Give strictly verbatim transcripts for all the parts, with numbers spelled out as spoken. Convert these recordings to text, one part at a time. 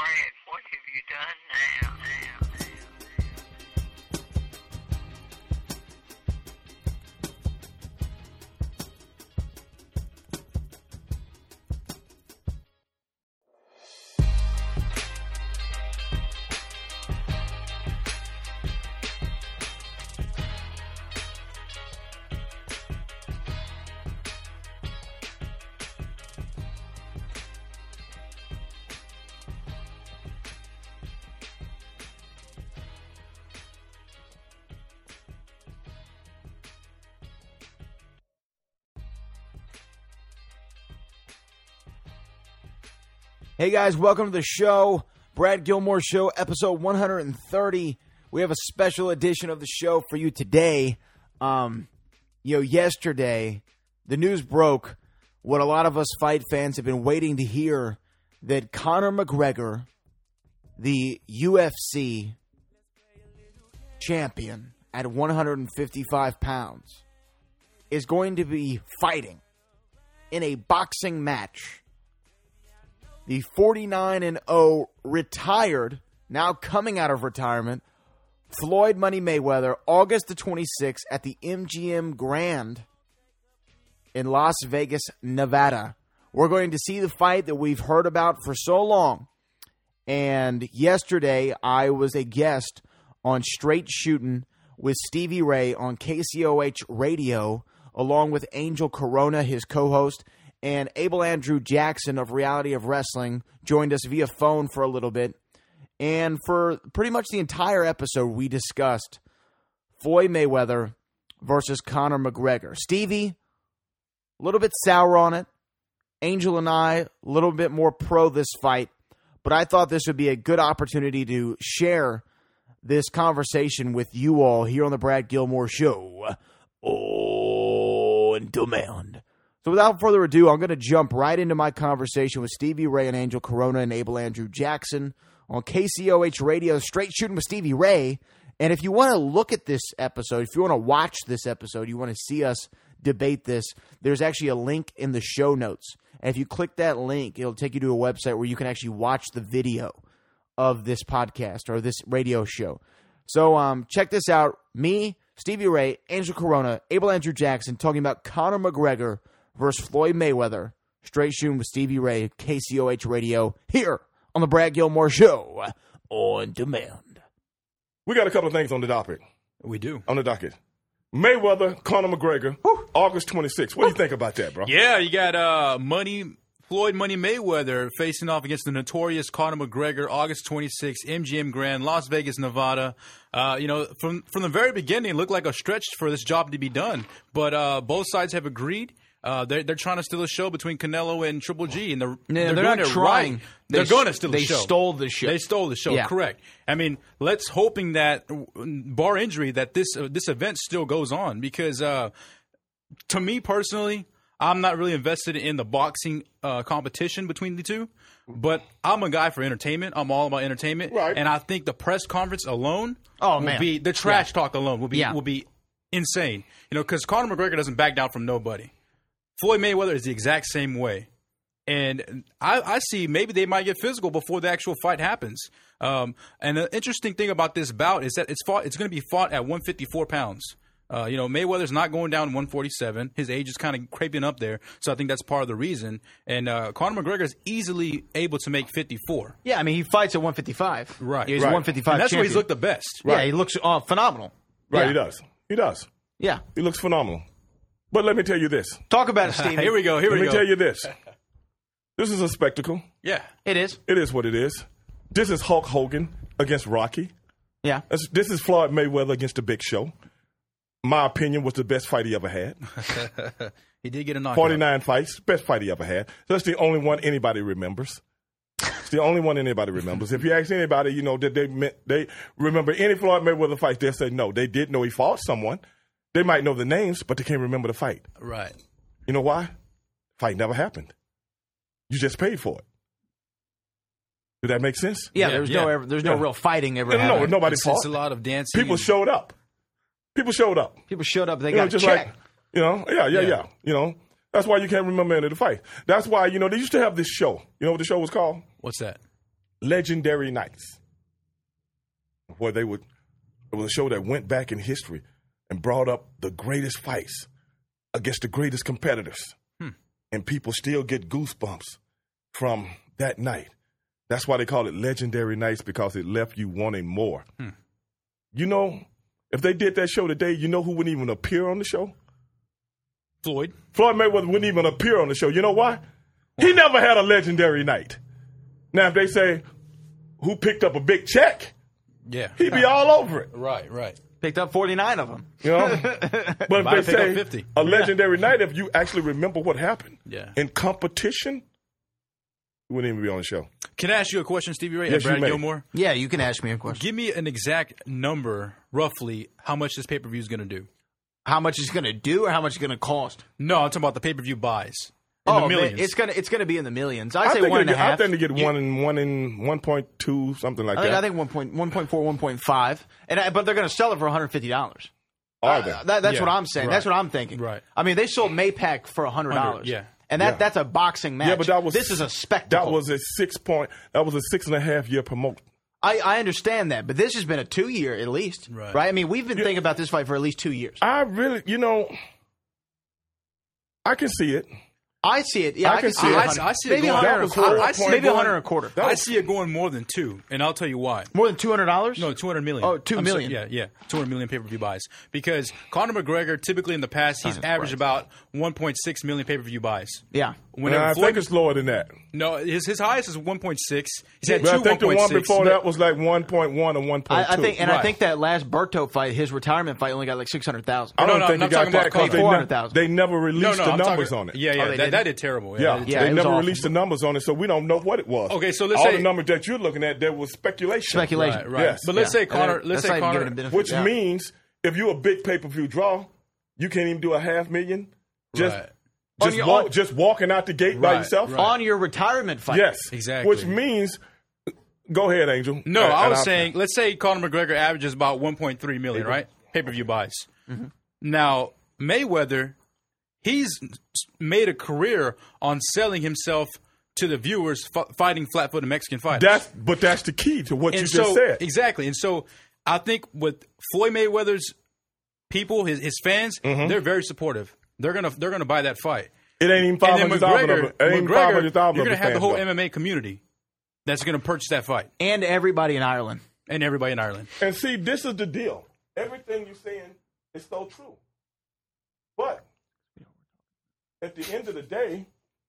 Fred, what have you done now, now, now, now? Hey guys, welcome to the show. Brad Gilmore Show, episode one hundred thirty. We have a special edition of the show for you today. Um, you know, yesterday, the news broke what a lot of us fight fans have been waiting to hear, that Conor McGregor, the U F C champion at one hundred fifty-five pounds, is going to be fighting in a boxing match. The forty-nine and oh retired, now coming out of retirement, Floyd Money Mayweather, August the twenty-sixth at the M G M Grand in Las Vegas, Nevada. We're going to see the fight that we've heard about for so long. And yesterday, I was a guest on Straight Shootin' with Stevie Ray on K C O H Radio, along with Angel Corona, his co-host. And Abel Andrew Jackson of Reality of Wrestling joined us via phone for a little bit. And for pretty much the entire episode, we discussed Floyd Mayweather versus Conor McGregor. Stevie, a little bit sour on it. Angel and I, a little bit more pro this fight. But I thought this would be a good opportunity to share this conversation with you all here on the Brad Gilmore Show on demand. So without further ado, I'm going to jump right into my conversation with Stevie Ray and Angel Corona and Abel Andrew Jackson on K C O H Radio, Straight Shootin' with Stevie Ray. And if you want to look at this episode, if you want to watch this episode, you want to see us debate this, there's actually a link in the show notes. And if you click that link, it'll take you to a website where you can actually watch the video of this podcast or this radio show. So um, check this out. Me, Stevie Ray, Angel Corona, Abel Andrew Jackson talking about Conor McGregor versus Floyd Mayweather. Straight Shootin' with Stevie Ray, K C O H Radio, here on the Brad Gilmore Show on demand. We got a couple of things on the docket. We do. On the docket. Mayweather, Conor McGregor, Woo. August twenty-sixth. What Woo. do you think about that, bro? Yeah, you got uh, Money Floyd Money Mayweather facing off against the notorious Conor McGregor, August twenty-sixth, M G M Grand, Las Vegas, Nevada. Uh, you know, from from the very beginning, it looked like a stretch for this job to be done. But uh, both sides have agreed. Uh, they're, they're trying to steal a show between Canelo and Triple G, and they're, no, they're, they're doing not it trying. right. They They're going to steal they the show. They stole the show. They stole the show, yeah. Correct. I mean, let's hoping that, bar injury, that this uh, this event still goes on because, uh, to me personally, I'm not really invested in the boxing uh, competition between the two, but I'm a guy for entertainment. I'm all about entertainment, right. And I think the press conference alone, oh will man, be the trash yeah. talk alone will be yeah. will be insane. You know, because Conor McGregor doesn't back down from nobody. Floyd Mayweather is the exact same way. And I, I see maybe they might get physical before the actual fight happens. Um, and the interesting thing about this bout is that it's fought. It's going to be fought at one fifty-four pounds. Uh, you know, Mayweather's not going down to one forty-seven. His age is kind of creeping up there, so I think that's part of the reason. And uh, Conor McGregor is easily able to make fifty-four. Yeah, I mean, he fights at one fifty-five. Right. He's right. one fifty-five And that's champion. where he's looked the best. Yeah, Right. he looks uh, phenomenal. Right, yeah. he does. He does. Yeah. He looks phenomenal. But let me tell you this. Talk about it, Steve. Here we go. Here let we me go. tell you this. This is a spectacle. Yeah. It is. It is what it is. This is Hulk Hogan against Rocky. Yeah. This, this is Floyd Mayweather against The Big Show. My opinion was the best fight he ever had. He did get a knockout. forty-nine fights, best fight he ever had. That's the only one anybody remembers. It's the only one anybody remembers. If you ask anybody, you know, did they meant, they remember any Floyd Mayweather fight, they'll say no. They did know he fought someone. They might know the names, but they can't remember the fight. Right. You know why? Fight never happened. You just paid for it. Did that make sense? Yeah, Yeah, there's yeah. no ever, there's no Yeah. real fighting ever No, no, happened. nobody It's, fought. it's a lot of dancing. People and- showed up. People showed up. People showed up, they You know, got just checked. like, you know, yeah, yeah, Yeah. yeah. You know, that's why you can't remember any of the fight. That's why, you know, they used to have this show. You know what the show was called? What's that? Legendary Nights, where they would, it was a show that went back in history and brought up the greatest fights against the greatest competitors. Hmm. And people still get goosebumps from that night. That's why they call it Legendary Nights, because it left you wanting more. Hmm. You know, if they did that show today, you know who wouldn't even appear on the show? Floyd. Floyd Mayweather wouldn't even appear on the show. You know why? He never had a legendary night. Now, if they say, who picked up a big check, yeah, he'd be all over it. Right, right. Picked up forty-nine of them. You know? But if they say fifty. A legendary night, if you actually remember what happened yeah. in competition, you wouldn't even be on the show. Can I ask you a question, Stevie Ray? Yes, Brad you may. Gilmore? Yeah, you can ask me a question. Give me an exact number, roughly, how much this pay-per-view is going to do. How much it's going to do or how much it's going to cost? No, I'm talking about the pay-per-view buys. In oh, the millions. It's going to it's going to be in the millions. I'd I say think one and a get, half. I think they get You- one in one in one point two, something like I think, that. I think one point one point four, one point five, and I, but they're going to sell it for one hundred fifty dollars. Are they? Uh, that, that's Yeah, what I'm saying. right. That's what I'm thinking. Right. I mean, they sold Maypac for one hundred dollars. Yeah. And that Yeah. that's a boxing match. Yeah, but that was this is a spectacle. That was a six point. That was a six and a half year promote. I, I understand that, but this has been a two year at least, Right. right? I mean, we've been thinking about this fight for at least two years. I really, you know, I can see it. I see it. Yeah, I I, can can see see it. it. I- one hundred. I see it maybe going- one hundred that and a was quarter. four point Maybe one. one hundred and a quarter. That I was- see it going more than two, and I'll tell you why. More than two hundred dollars? No, two hundred million. Oh, two I'm million. sorry, yeah, yeah, two hundred million pay-per-view buys. Because Conor McGregor, typically in the past, he's Jesus averaged Christ. about one point six million pay-per-view buys. Yeah. Whenever Nah, I Floyd, think it's lower than that. no, his his highest is one point six. He's had But two I think the one one point six. before that was like one point one or one point two. I, I think, and I Right. think that last Berto fight, his retirement fight, only got like six hundred thousand. I don't No, no, think I'm they got talking about that because Conor. they, four ne- hundred thousand. they never No, released no, the I'm numbers talking, on it. Yeah, yeah, Oh, they that, didn't? that did terrible. Yeah, that did Yeah, they it was never awful. released the numbers on it, so we don't know what it was. Okay, so let's all say- the numbers that you're looking at, there was speculation. Speculation. Right, right. Yes. But let's Yeah. say Conor. And Let's that's say not even Conor. giving a benefit. Which Yeah. means if you're a big pay per view draw, you can't even do a half million. Just, Right. just, On your- walk, on- just walking out the gate by Right, yourself. right. On your retirement fight. Yes, Exactly. Which means, go ahead, Angel. No, And- I and was I'll- saying, let's say Conor McGregor averages about one point three million, right? Pay-per-view buys. Mm-hmm. Now, Mayweather, he's made a career on selling himself to the viewers, f- fighting flat-footed Mexican fighters. That's, but that's the key to what and you so, just said. Exactly. And so I think with Floyd Mayweather's people, his, his fans, Mm-hmm. they're very supportive. They're gonna they're gonna buy that fight. It ain't even five And then hundred thousand of McGregor, it. It ain't McGregor five hundred thousand you're of gonna the have the fans, whole though. M M A community that's gonna purchase that fight, And everybody in Ireland. and everybody in Ireland. And see, this is the deal. Everything you're saying is so true. But at the end of the day,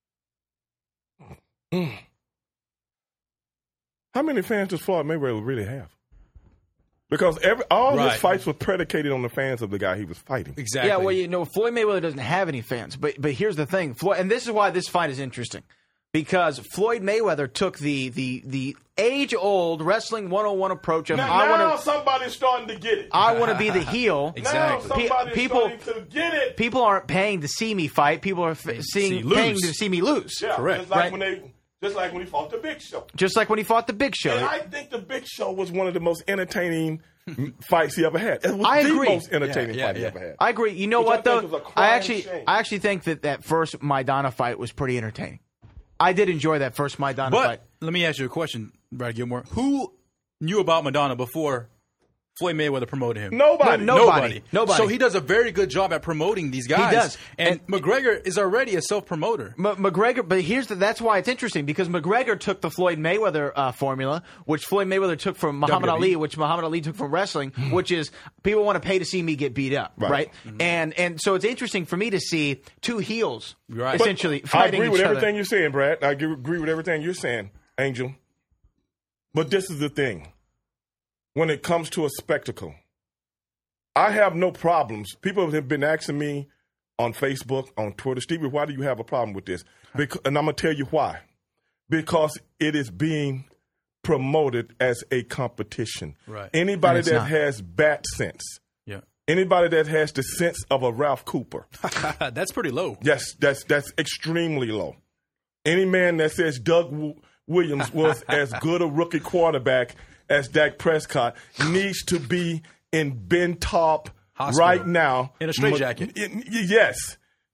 how many fans does Floyd Mayweather really have? Because every all Right. his fights were predicated on the fans of the guy he was fighting. Exactly. Yeah, well, you know, Floyd Mayweather doesn't have any fans. But but here's the thing, Floyd, and this is why this fight is interesting, because Floyd Mayweather took the the the age old wrestling one oh one approach of Now, I now want to somebody's starting to get it. I want to be the heel. Exactly. Now somebody's Pe- people- starting to get it. People aren't paying to see me fight. People are f- seeing see lose. paying to see me lose. Yeah, Correct. Just like Right. when they, just like when he fought the Big Show. Just like when he fought the Big Show. And I think the Big Show was one of the most entertaining fights he ever had. It was I the agree. most entertaining Yeah, yeah, fight he yeah. ever had. I agree. You know Which what I though? think was a I crying actually shame. I actually think that that first Maidana fight was pretty entertaining. I did enjoy that first Maidana But fight. let me ask you a question, Brad Gilmore. Who knew about Madonna before Floyd Mayweather promoted him? Nobody. No, Nobody. Nobody. So he does a very good job at promoting these guys. does. And, And- McGregor is already a self-promoter. M- McGregor, but here's the, that's why it's interesting, because McGregor took the Floyd Mayweather uh, formula, which Floyd Mayweather took from Muhammad W W E. Ali, which Muhammad Ali took from wrestling, which is people want to pay to see me get beat up, right? Right. And and so it's interesting for me to see two heels Right. essentially I fighting agree each with other. everything you're saying, Brad. I agree- agree with everything you're saying, Angel. But this is the thing. When it comes to a spectacle, I have no problems. People have been asking me on Facebook, on Twitter, Stevie, why do you have a problem with this? Because, and I'm going to tell you why. Because it is being promoted as a competition. Right. Anybody And it's that not. has bat sense, Yeah. anybody that has the sense of a Ralph Cooper, That's pretty low. yes, that's that's extremely low. Any man that says Doug w- Williams was as good a rookie quarterback as Dak Prescott needs to be in Ben Top Hospital. right now. In a straitjacket. Ma- in- yes.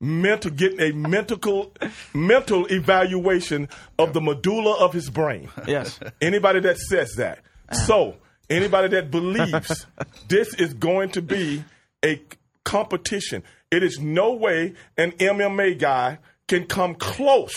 mental, getting a mental, mental evaluation of the medulla of his brain. Yes. Anybody that says that. So, anybody that believes this is going to be a competition, it is no way an M M A guy can come close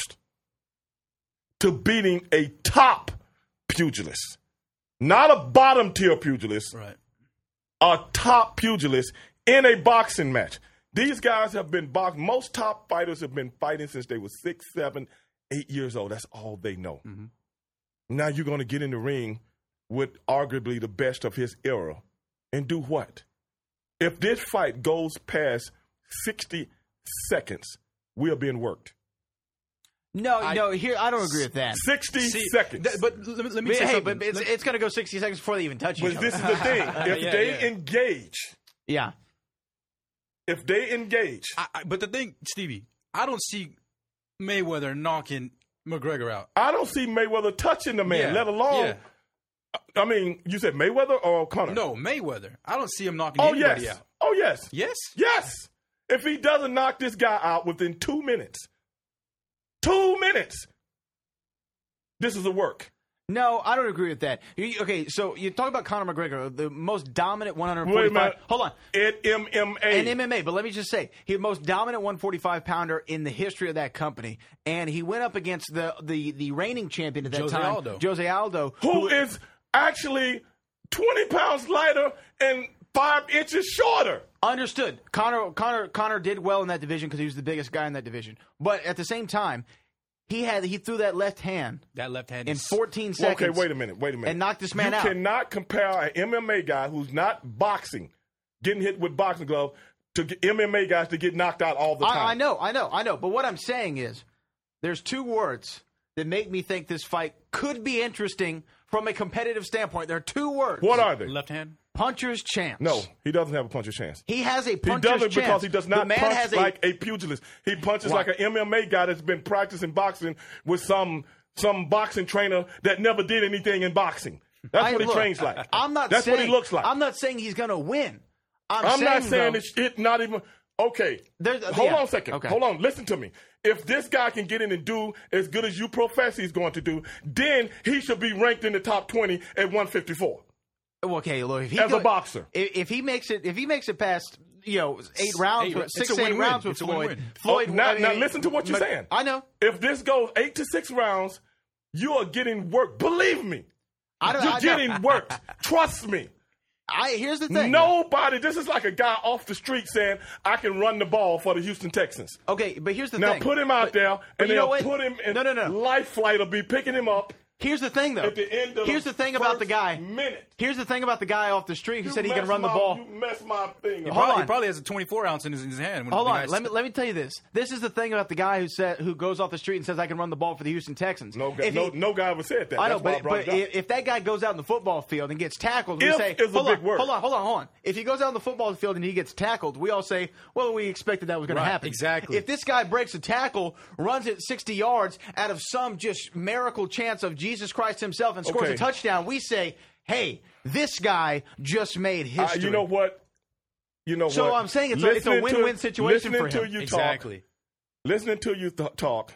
to beating a top pugilist. Not a bottom tier pugilist, Right. a top pugilist in a boxing match. These guys have been boxing. Most top fighters have been fighting since they were six, seven, eight years old. That's all they know. Mm-hmm. Now you're going to get in the ring with arguably the best of his era and do what? If this fight goes past sixty seconds, we are being worked. No, I- no. Here, I don't agree with that. sixty See, seconds. th- but let me, let me But, say hey, something. but it's, Let- it's going to go sixty seconds before they even touch each but other. this is the thing. If Yeah, they yeah. engage, Yeah. if they engage, I, I, but the thing, Stevie, I don't see Mayweather knocking McGregor out. I don't see Mayweather touching the man, Yeah, let alone. yeah. I mean, you said Mayweather or Conor? No, Mayweather. I don't see him knocking Oh, anybody yes. out. Oh, yes. Yes? Yes. If he doesn't knock this guy out within two minutes, two minutes, this is a work. No, I don't agree with that. You- okay, so you talk about Conor McGregor, the most dominant one Wait a forty-five. minute. Hold on. At M M A. And M M A, but let me just say, he's the most dominant one forty-five pounder in the history of that company, and he went up against the the, the reigning champion at that Jose time, Aldo. Jose Aldo, who is actually twenty pounds lighter and five inches shorter. understood. Conor Conor Conor did well in that division because he was the biggest guy in that division, but at the same time, he had he threw that left hand That left hand in is fourteen Well, seconds. okay, wait a minute. Wait a minute. And knock this man you out. You cannot compare an M M A guy who's not boxing, getting hit with boxing glove, to get M M A guys to get knocked out all the time. I, I know, I know, I know. But what I'm saying is, there's two words that make me think this fight could be interesting from a competitive standpoint. There are two words. What are they? left hand. Puncher's chance. No, he doesn't have a puncher's chance. He has a He puncher's doesn't chance. because he does The not man punch has a, like a pugilist. He punches Why? like an M M A guy that's been practicing boxing with some some boxing trainer that never did anything in boxing. That's I- what he look, trains like. I'm not That's saying, what he looks like. I'm not saying he's going to win. I'm, I'm saying, not saying though, it's it not even okay. There's- Hold yeah. on a second. Okay. Hold on. Listen to me. If this guy can get in and do as good as you profess he's going to do, then he should be ranked in the top twenty at one fifty-four. Okay, look, if he As go- a boxer. if, if he makes it, if he makes it past, you know, eight rounds, Eight- with, it's six, a eight win-win. rounds with It's a Floyd, win-win. Floyd. Oh, now, I now mean, listen to what you're but- saying. I know. If this goes eight to six rounds, you are getting worked. Believe me. I don't. You're I, getting worked. Trust me. I here's the thing. Nobody, this is like a guy off the street saying, I can run the ball for the Houston Texans. Okay, but here's the Now thing. put him out But- there, but and you know they'll what? put him in No, no, no. Life Flight will be picking him up Here's the thing, though. at the end of Here's the thing about the first guy. minute. Here's the thing about the guy off the street who You said he can messed run the my- ball. You messed my thing up. Hold Probably, on. He probably has a twenty-four ounce in his, in his hand. When Hold the on, guy's- let me let me tell you this. This is the thing about the guy who said who goes off the street and says I can run the ball for the Houston Texans. No, guy, If no, he- no guy ever said that. I know, That's why but, brought but it up. if, if that guy goes out in the football field and gets tackled, we If say, is a hold big on, word. hold on, hold on, hold on. If he goes out in the football field and he gets tackled, we all say, well, we expected that was going Right, to happen. exactly. If this guy breaks a tackle, runs it sixty yards out of some just miracle chance of Jesus Christ himself and scores Okay. a touchdown, we say, hey, this guy just made Uh, history. you know what? You know So what? I'm saying it's a- it's a Listening win-win to- situation listening for him. to you exactly. talk, listening to you th- talk,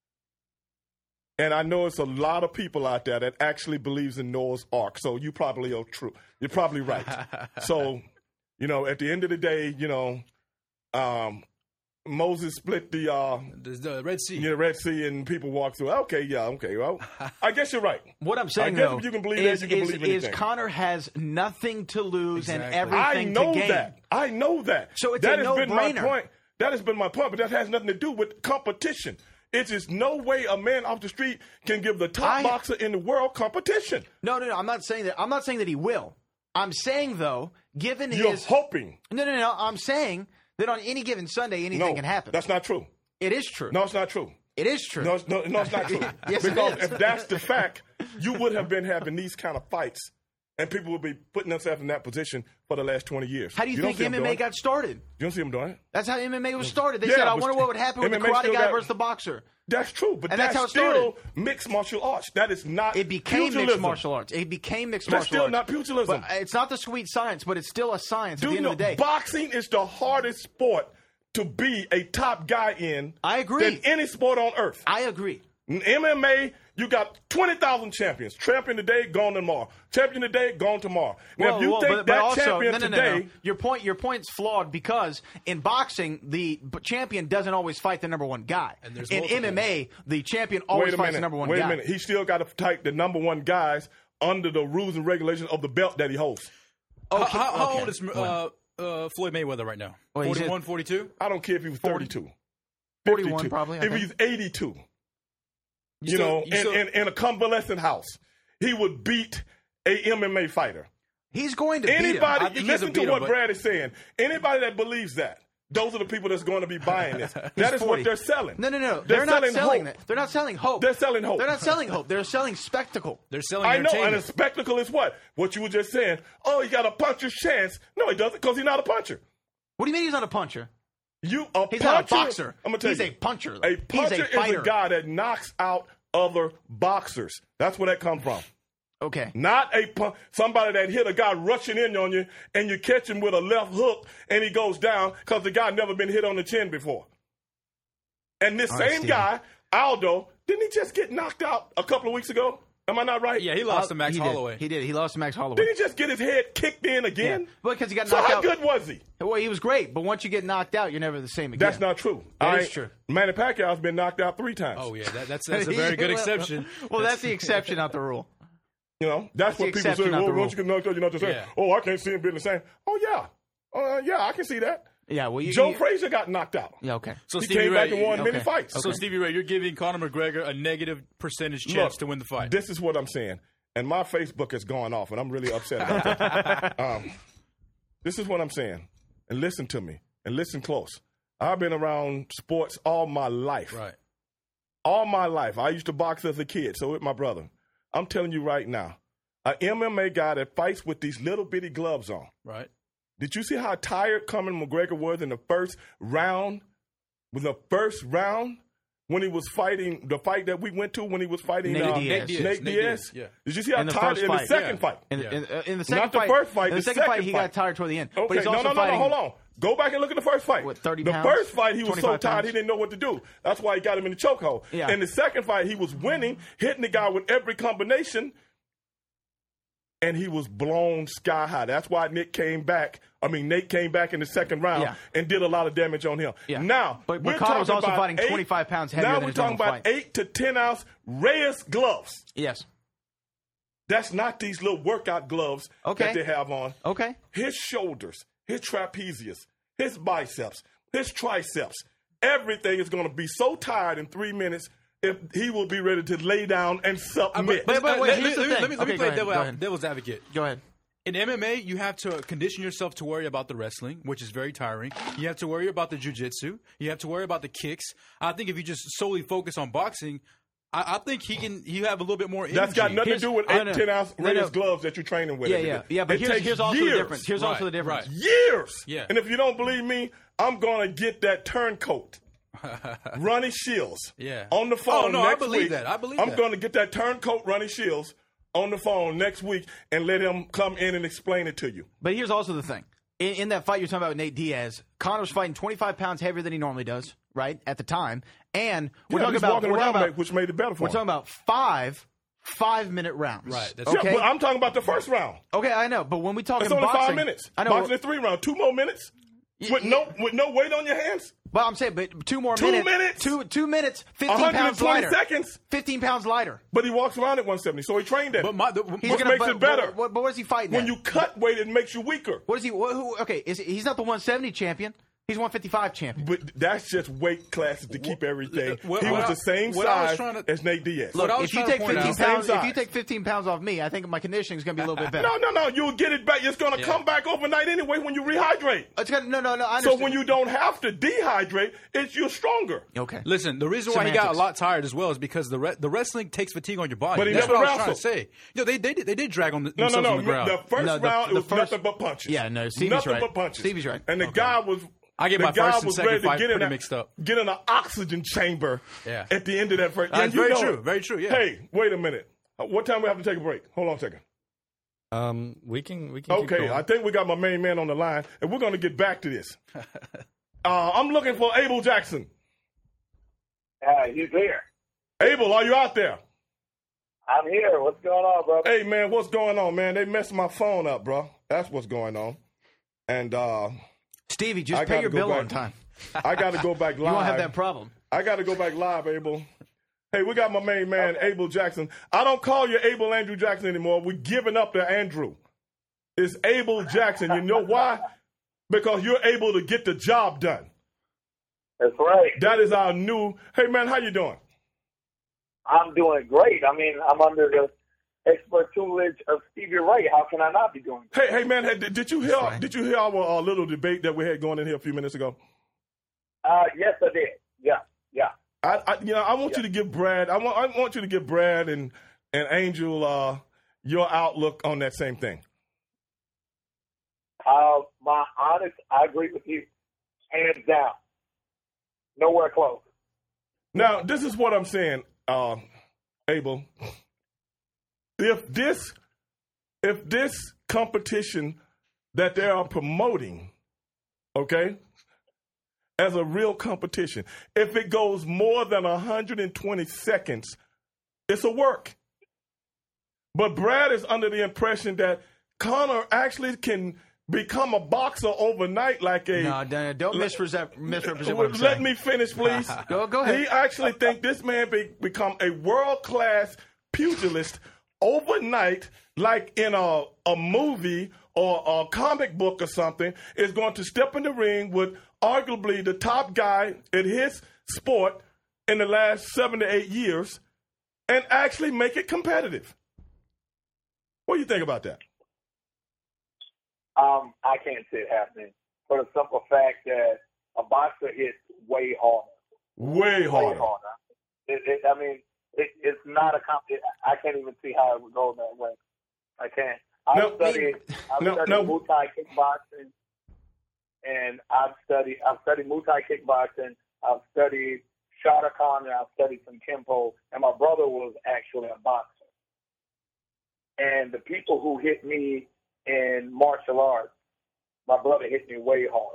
and I know it's a lot of people out there that actually believes in Noah's Ark. So you probably are true. You're probably right. So, you know, at the end of the day, you know, um, Moses split the uh, The, the Red Sea. you know, Red Sea and people walk through. Okay, yeah, okay. Well, I guess you're right. What I'm saying, I guess though, if you can believe is, that, you can is, believe is anything. Connor has nothing to lose and Exactly. I everything know to gain. that. I know that. So it's That a has been my no-brainer. point. That has been my point, but that has nothing to do with competition. It is no way a man off the street can give the top I- boxer in the world competition. No, no, no. I'm not saying that. I'm not saying that he will. I'm saying though, given You're his hoping. no, no, no. I'm saying that on any given Sunday, anything No, can happen. that's not true. It is true. No, it's not true. It is true. No, it's, no, no, it's not true. Yes, it because is. if that's the fact, you would have been having these kind of fights, and people would be putting themselves in that position for the last twenty years. How do you, don't think see them M M A doing it. got started? You don't see them doing it? That's how M M A was started. They Yeah, said, "I but wonder what would happen with M M A the karate still guy got- versus the boxer." That's true, but And that's, that's how it still started. mixed martial arts. That is not It became pugilism. mixed martial arts. It became mixed That's martial still arts. not pugilism. But it's not the sweet science, but it's still a science at Dude, the end no, of the day. boxing is the hardest sport to be a top guy in I agree. than any sport on earth. I agree. In M M A, you got twenty thousand champions. Champion today, gone tomorrow. Champion today, gone tomorrow. Now, Well, if you well, take but, but that also, champion no, no, no, today, no. Your point, your point's flawed because in boxing, the b- champion doesn't always fight the number one guy. And there's in multiple. M M A, the champion always wait a fights minute. the number one wait guy. a minute. He still got to fight the number one guys under the rules and regulations of the belt that he holds. How, Okay, how, how okay. old is uh, uh, Floyd Mayweather right now? Well, he's forty-one, at- forty-two? I don't care if he was thirty-two. forty-one fifty-two. probably, I If think. he's eighty-two, you, still- know, you in, still- in, in a convalescent house, he would beat a M M A fighter. He's going to beat him. Anybody, I think he's listen a to beater, what but- Brad is saying. Anybody that believes that, those are the people that's going to be buying this. That is forty. what they're selling. No, no, no. They're, They're, not selling selling hope. that. They're not selling hope. They're selling hope. They're not selling hope. They're selling spectacle. They're selling I know, and entertainment. a spectacle is what? What you were just saying. Oh, he got a puncher's chance. No, he doesn't, because he's not a puncher. What do you mean he's not a puncher? You a He's puncher, not a boxer. I'm gonna tell He's you, a puncher. A He's a puncher is fighter. a guy that knocks out other boxers. That's where that comes from. Okay. Not a pun- somebody that hit a guy rushing in on you and you catch him with a left hook and he goes down because the guy never been hit on the chin before. And this All right, same Steve. guy, Aldo, didn't he just get knocked out a couple of weeks ago? Am I not right? Yeah, he lost to Max he Holloway. Did. He did. He lost to Max Holloway. Didn't he just get his head kicked in again? Yeah. Well, because he got So knocked how out. good was he? Well, he was great, but once you get knocked out, you're never the same again. That's not true. That I is ain't- true. Manny Pacquiao's been knocked out three times. Oh, yeah, that, that's, that's a very good exception. Well, that's the exception, not the rule. You know, that's, That's what the people say. exception, not Well, the rule. once you get knocked out, you're not the same. Yeah. Oh, I can't see him being the same. Oh, yeah. Uh, yeah, I can see that. Yeah, well, you, Joe you, Frazier got knocked out. Yeah, okay. So He Stevie came Ray, back and won many okay. fights. So Stevie Ray, you're giving Conor McGregor a negative percentage chance Look, to win the fight. This is what I'm saying. And my Facebook has gone off, and I'm really upset about that. um, this is what I'm saying. And listen to me. And listen close. I've been around sports all my life. Right. All my life. I used to box as a kid, so with my brother. I'm telling you right now, an M M A guy that fights with these little bitty gloves on. Right. Did you see how tired Conor McGregor was in the first round? With the first round? When he was fighting, the fight that we went to when he was fighting Nate uh, Diaz. Nate Diaz. Nate Diaz, yeah. Did you see how In the tired first in the fight. second Yeah. fight? In, Yeah. in, uh, in the second Not the fight, first fight, In the, the second, fight, second he fight. got tired toward the end. Okay, but he's no, also no, no, fighting. no, hold on. Go back and look at the first fight. What, thirty the pounds? first fight, he was so twenty-five tired pounds? he didn't know what to do. That's why he got him in the chokehold. Yeah. In the second fight, he was winning, hitting the guy with every combination, and he was blown sky high. That's why Nick came back. I mean, Nate came back in the second round Yeah. and did a lot of damage on him. Yeah. Now, But- but we're Conor was talking also about fighting eight- twenty-five pounds heavier Now than we're his talking normal about fight. eight to ten ounce Reyes gloves. Yes. That's not these little workout gloves Okay. that they have on. Okay. His shoulders, his trapezius, his biceps, his triceps, everything is going to be so tired in three minutes if he will be ready to lay down and submit. but- but- Uh, wait, let, here's the let me- thing. let me, let me Okay, play go ahead, devil, go ahead. devil's advocate. Go ahead. In M M A, you have to condition yourself to worry about the wrestling, which is very tiring. You have to worry about the jiu-jitsu. You have to worry about the kicks. I think if you just solely focus on boxing, I, I think he can. You have a little bit more energy. That's got nothing Here's- to do with I eight, know. ten ounce No, Reyes no. gloves that you're training with. Yeah, every yeah, day. yeah. But It here's, takes here's also years. the difference. Here's also the Right, difference. right. Years. Yeah. And if you don't believe me, I'm going to get that turncoat. Ronnie Shields. Yeah. On the phone Oh, no, I next believe week. that. I believe I'm that. going to get that turncoat Ronnie Shields on the phone next week and let him come in and explain it to you. But here's also the thing. In, in that fight you're talking about with Nate Diaz, Conor was fighting twenty-five pounds heavier than he normally does, right, at the time. And we're Yeah, talking he's about, walking we're around, talking about which made it better for we're him. talking about five five-minute rounds. Right, that's- Okay. Yeah, but I'm talking about the first round. okay, I know. But when we talk It's in only boxing, five minutes. I know. Boxing is three rounds. Two more minutes with yeah. no with no weight on your hands. But I'm saying, but two more Two minutes. minutes? Two two minutes. Fifteen one hundred pounds twenty lighter. seconds. Fifteen pounds lighter. But he walks around at one seventy, so he trained at But it. my, the, He's Which gonna, makes but, it better. But, but, but what is he fighting? When at? you cut weight, it makes you weaker. what is he? What, who? Okay, is he, he's not the one seventy champion. He's one fifty-five champion. But that's just weight classes to keep everything. what- he what was I- the same what I was size trying to- as Nate Diaz. Look, I was If you trying to take point fifteen out- pounds, Same if you size. take fifteen pounds off me, I think my conditioning is going to be a little bit better. no, no, no. You'll get it back. It's going to Yeah. come back overnight anyway when you rehydrate. It's got, no, no, no. I So understand. when you don't have to dehydrate, it's you're stronger. okay, Listen, the reason why he got a Semantics. lot tired as well is because the re- the wrestling takes fatigue on your body. But he That's never what I was trying wrestled. to say. You know, they they did, they did drag on the, No, no, themselves no. on the ground. The first No, the- round, the it was first- nothing but punches. Yeah, no, Stevie's nothing right. but punches. Stevie's right. And the Okay. guy was. I get the my guy first and was second ready to fight get in pretty a- mixed up. Get in an oxygen chamber. Yeah. At the end of that first. That's and you very know true, it. very true, yeah. Hey, wait a minute. Uh, What time we have to take a break? Hold on a second. Um, we can we can keep Okay, going. I think we got my main man on the line, and we're going to get back to this. Uh, I'm looking for Abel Jackson. Uh, he's here. Abel, are you out there? I'm here. What's going on, brother? Hey, man, what's going on, man? They messed my phone up, bro. That's what's going on. And uh, Stevie, just I pay gotta your go bill back. on time. I got to go back live. You won't have that problem. I got to go back live, Abel. Hey, we got my main man, okay. Abel Jackson. I don't call you Abel Andrew Jackson anymore. We're giving up to Andrew. It's Abel Jackson. You know why? Because you're able to get the job done. That's right. That is our new. Hey, man, how you doing? I'm doing great. I mean, I'm under the expert tutelage of Stevie Ray. How can I not be doing great? Hey, hey, man, hey, did, did you hear? Right. Did you hear our uh, little debate that we had going in here a few minutes ago? Uh, yes, I did. Yeah, yeah. I, I you know, I want yeah. you to give Brad. I want, I want you to give Brad and and Angel uh, your outlook on that same thing. Uh, my honest, I agree with you, hands down. Nowhere close. Now, this is what I'm saying, uh, Abel. If this, if this competition that they are promoting, okay, as a real competition, if it goes more than one hundred twenty seconds, it's a work. But Brad is under the impression that Conor actually can become a boxer overnight, like a. No, don't, don't misrepresent, misrepresent what I'm Let saying. me finish, please. go, go ahead. He actually think this man be, become a world class pugilist overnight, like in a a movie or a comic book or something. Is going to step in the ring with arguably the top guy in his sport in the last seven to eight years, and actually make it competitive. What do you think about that? Um, I can't see it happening for the simple fact that a boxer hits way harder. Way harder. Way harder. It, it, I mean, it, it's not a comp. It, I can't even see how it would go that way. I can't. I've no, studied. I've no, studied no. Muay Thai kickboxing, and I've studied. I've studied Muay Thai kickboxing. I've studied Shotokan, and I've studied some Kempo. And my brother was actually a boxer. And the people who hit me in martial arts, my brother hit me way harder.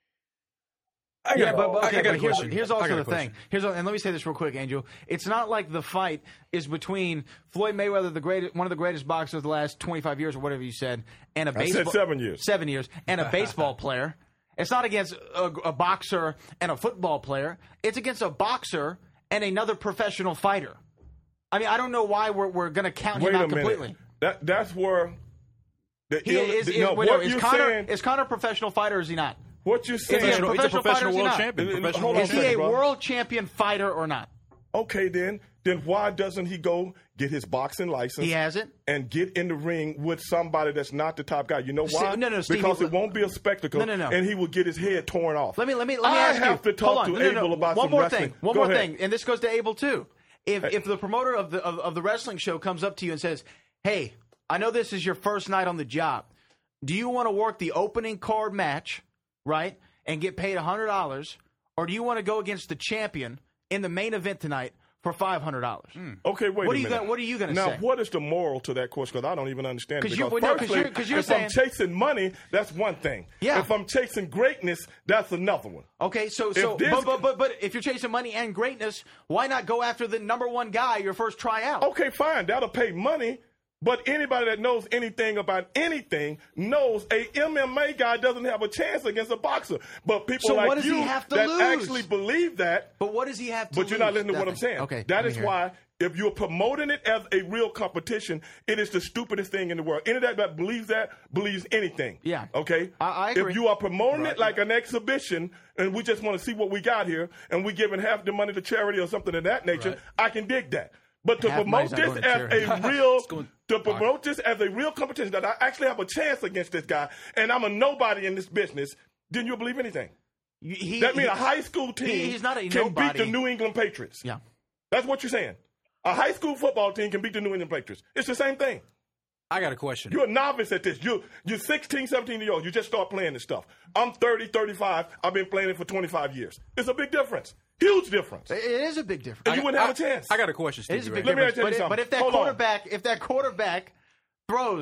I yeah, but, but, okay, I got but a here's, question. here's also the question. thing. Here's and let me say this real quick, Angel. It's not like the fight is between Floyd Mayweather, the great, one of the greatest boxers of the last twenty-five years or whatever you said, and a I baseball said seven years, seven years, and a baseball player. It's not against a, a boxer and a football player. It's against a boxer and another professional fighter. I mean, I don't know why we're we're going to count Wait him a out minute. completely. That that's where. The He Ill, is, the, is, no, wait, what no, is you're Conor, saying, is Conor a professional fighter or is he not? what you're saying, Is he a Professional, he's a professional professional fighter or is world he not? champion. Hold Professional on world Is he second, a bro. world champion fighter or not? okay, then then why doesn't he go get his boxing license? He hasn't. And get in the ring with somebody that's not the top guy. You know why? Steve- no, no, Steve, because he- it won't be a spectacle. No, no, no. And he will get his head torn off. Let me let me let me I ask have you. to talk Hold on. to No, no, no. Abel about one some more wrestling. thing. One Go more ahead. thing, and this goes to Abel too. If if the promoter of the of, of the wrestling show comes up to you and says, "Hey, I know this is your first night on the job. Do you want to work the opening card match, right, and get paid a hundred dollars, or do you want to go against the champion in the main event tonight for five hundred dollars?" Okay, wait What a are you minute. gonna- what are you gonna now, say? what is the moral to that question? Because I don't even understand it. 'Cause you- Because well, no, 'cause firstly, you're- 'cause you're if I'm saying- chasing money, that's one thing. Yeah. If I'm chasing greatness, that's another one. Okay, so so this- but, but but but if you're chasing money and greatness, why not go after the number one guy your first tryout? Okay, fine. That'll pay money. But anybody that knows anything about anything knows a M M A guy doesn't have a chance against a boxer. But people So like what does he you have to that lose? actually believe that, But what does he have to but lose? you're not listening to what I'm Nothing. saying. Okay, That let me is hear it. why if you're promoting it as a real competition, it is the stupidest thing in the world. Any that, that believes that believes anything. Yeah. Okay? I- I agree. If you are promoting it like an exhibition and we just want to see what we got here and we giving half the money to charity or something of that nature, Right. I can dig that. But to Half promote money's not this going to as charity. a real going- to promote this as a real competition that I actually have a chance against this guy and I'm a nobody in this business, then you'll believe anything. He, That means he- a high school team he- he's not a can nobody. beat the New England Patriots. Yeah. That's what you're saying. A high school football team can beat the New England Patriots. It's the same thing. I got a question. You're a novice at this. You're, you're sixteen, seventeen years old. You just start playing this stuff. I'm thirty, thirty-five. I've been playing it for twenty-five years. It's a big difference. Huge difference. It is a big difference. And you wouldn't have I- a chance. I got a question, It is Stevie a Ray. big Let me difference. tell you But, it- something. but if that Hold on. quarterback, if that quarterback throws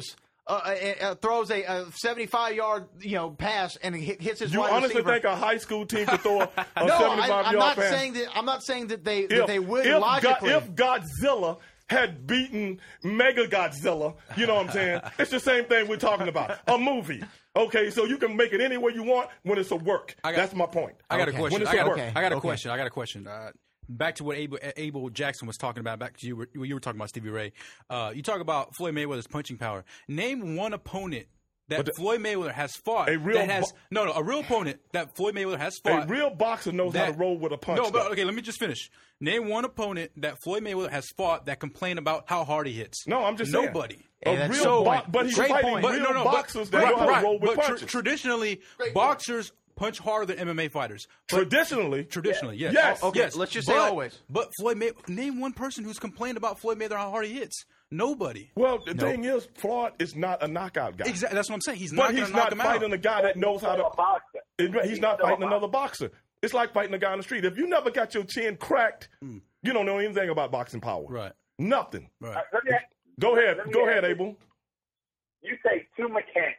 uh, uh, uh, throws a, a seventy-five yard you know pass and hit, hits his You wide honestly receiver. think a high school team could throw a, a no, seventy-five I, I'm yard not pass? saying that. I'm not saying that they that if, they would if logically. God, if Godzilla had beaten Mega Godzilla, you know what I'm saying? It's the same thing we're talking about. A movie. Okay, so you can make it any way you want when it's a work. I got- That's my point. I got Okay. a question. When it's I got, a a- work. Okay. I got a Okay. question. I got a question. Uh, back to what Abel, Abel Jackson was talking about. Back to you. Were, you were talking about Stevie Ray. Uh, you talk about Floyd Mayweather's punching power. Name one opponent that But the- Floyd Mayweather has fought. A real that has bo- no, no, a real opponent that Floyd Mayweather has A fought. real boxer knows how to that- roll with a punch. No, but though. okay, let me just finish. Name one opponent that Floyd Mayweather has fought that complained about how hard he hits. No, I'm just saying. nobody. A Hey, that's real so bo- point. but he's Great fighting point. real But no, no, boxers but, that know how right, to roll with but tr- punches. traditionally, boxers punch harder than M M A fighters. But Traditionally, Traditionally, yes. Yes. Okay, yes. let's just say But- always. But Floyd May name one person who's complained about Floyd Mayweather how hard he hits. Nobody. well, the thing is, Floyd is not a knockout guy. Exactly. That's what I'm saying. He's But not going he's to knock not him fighting out. a guy that knows how He's to. a boxer. He's not He's fighting still a another boxer. It's like fighting a guy on the street. If you never got your chin cracked, you don't know anything about boxing power. Right. Nothing. Right. Let me ask- Go ahead. let me Go ask ahead, you. Abel. You take two mechanics,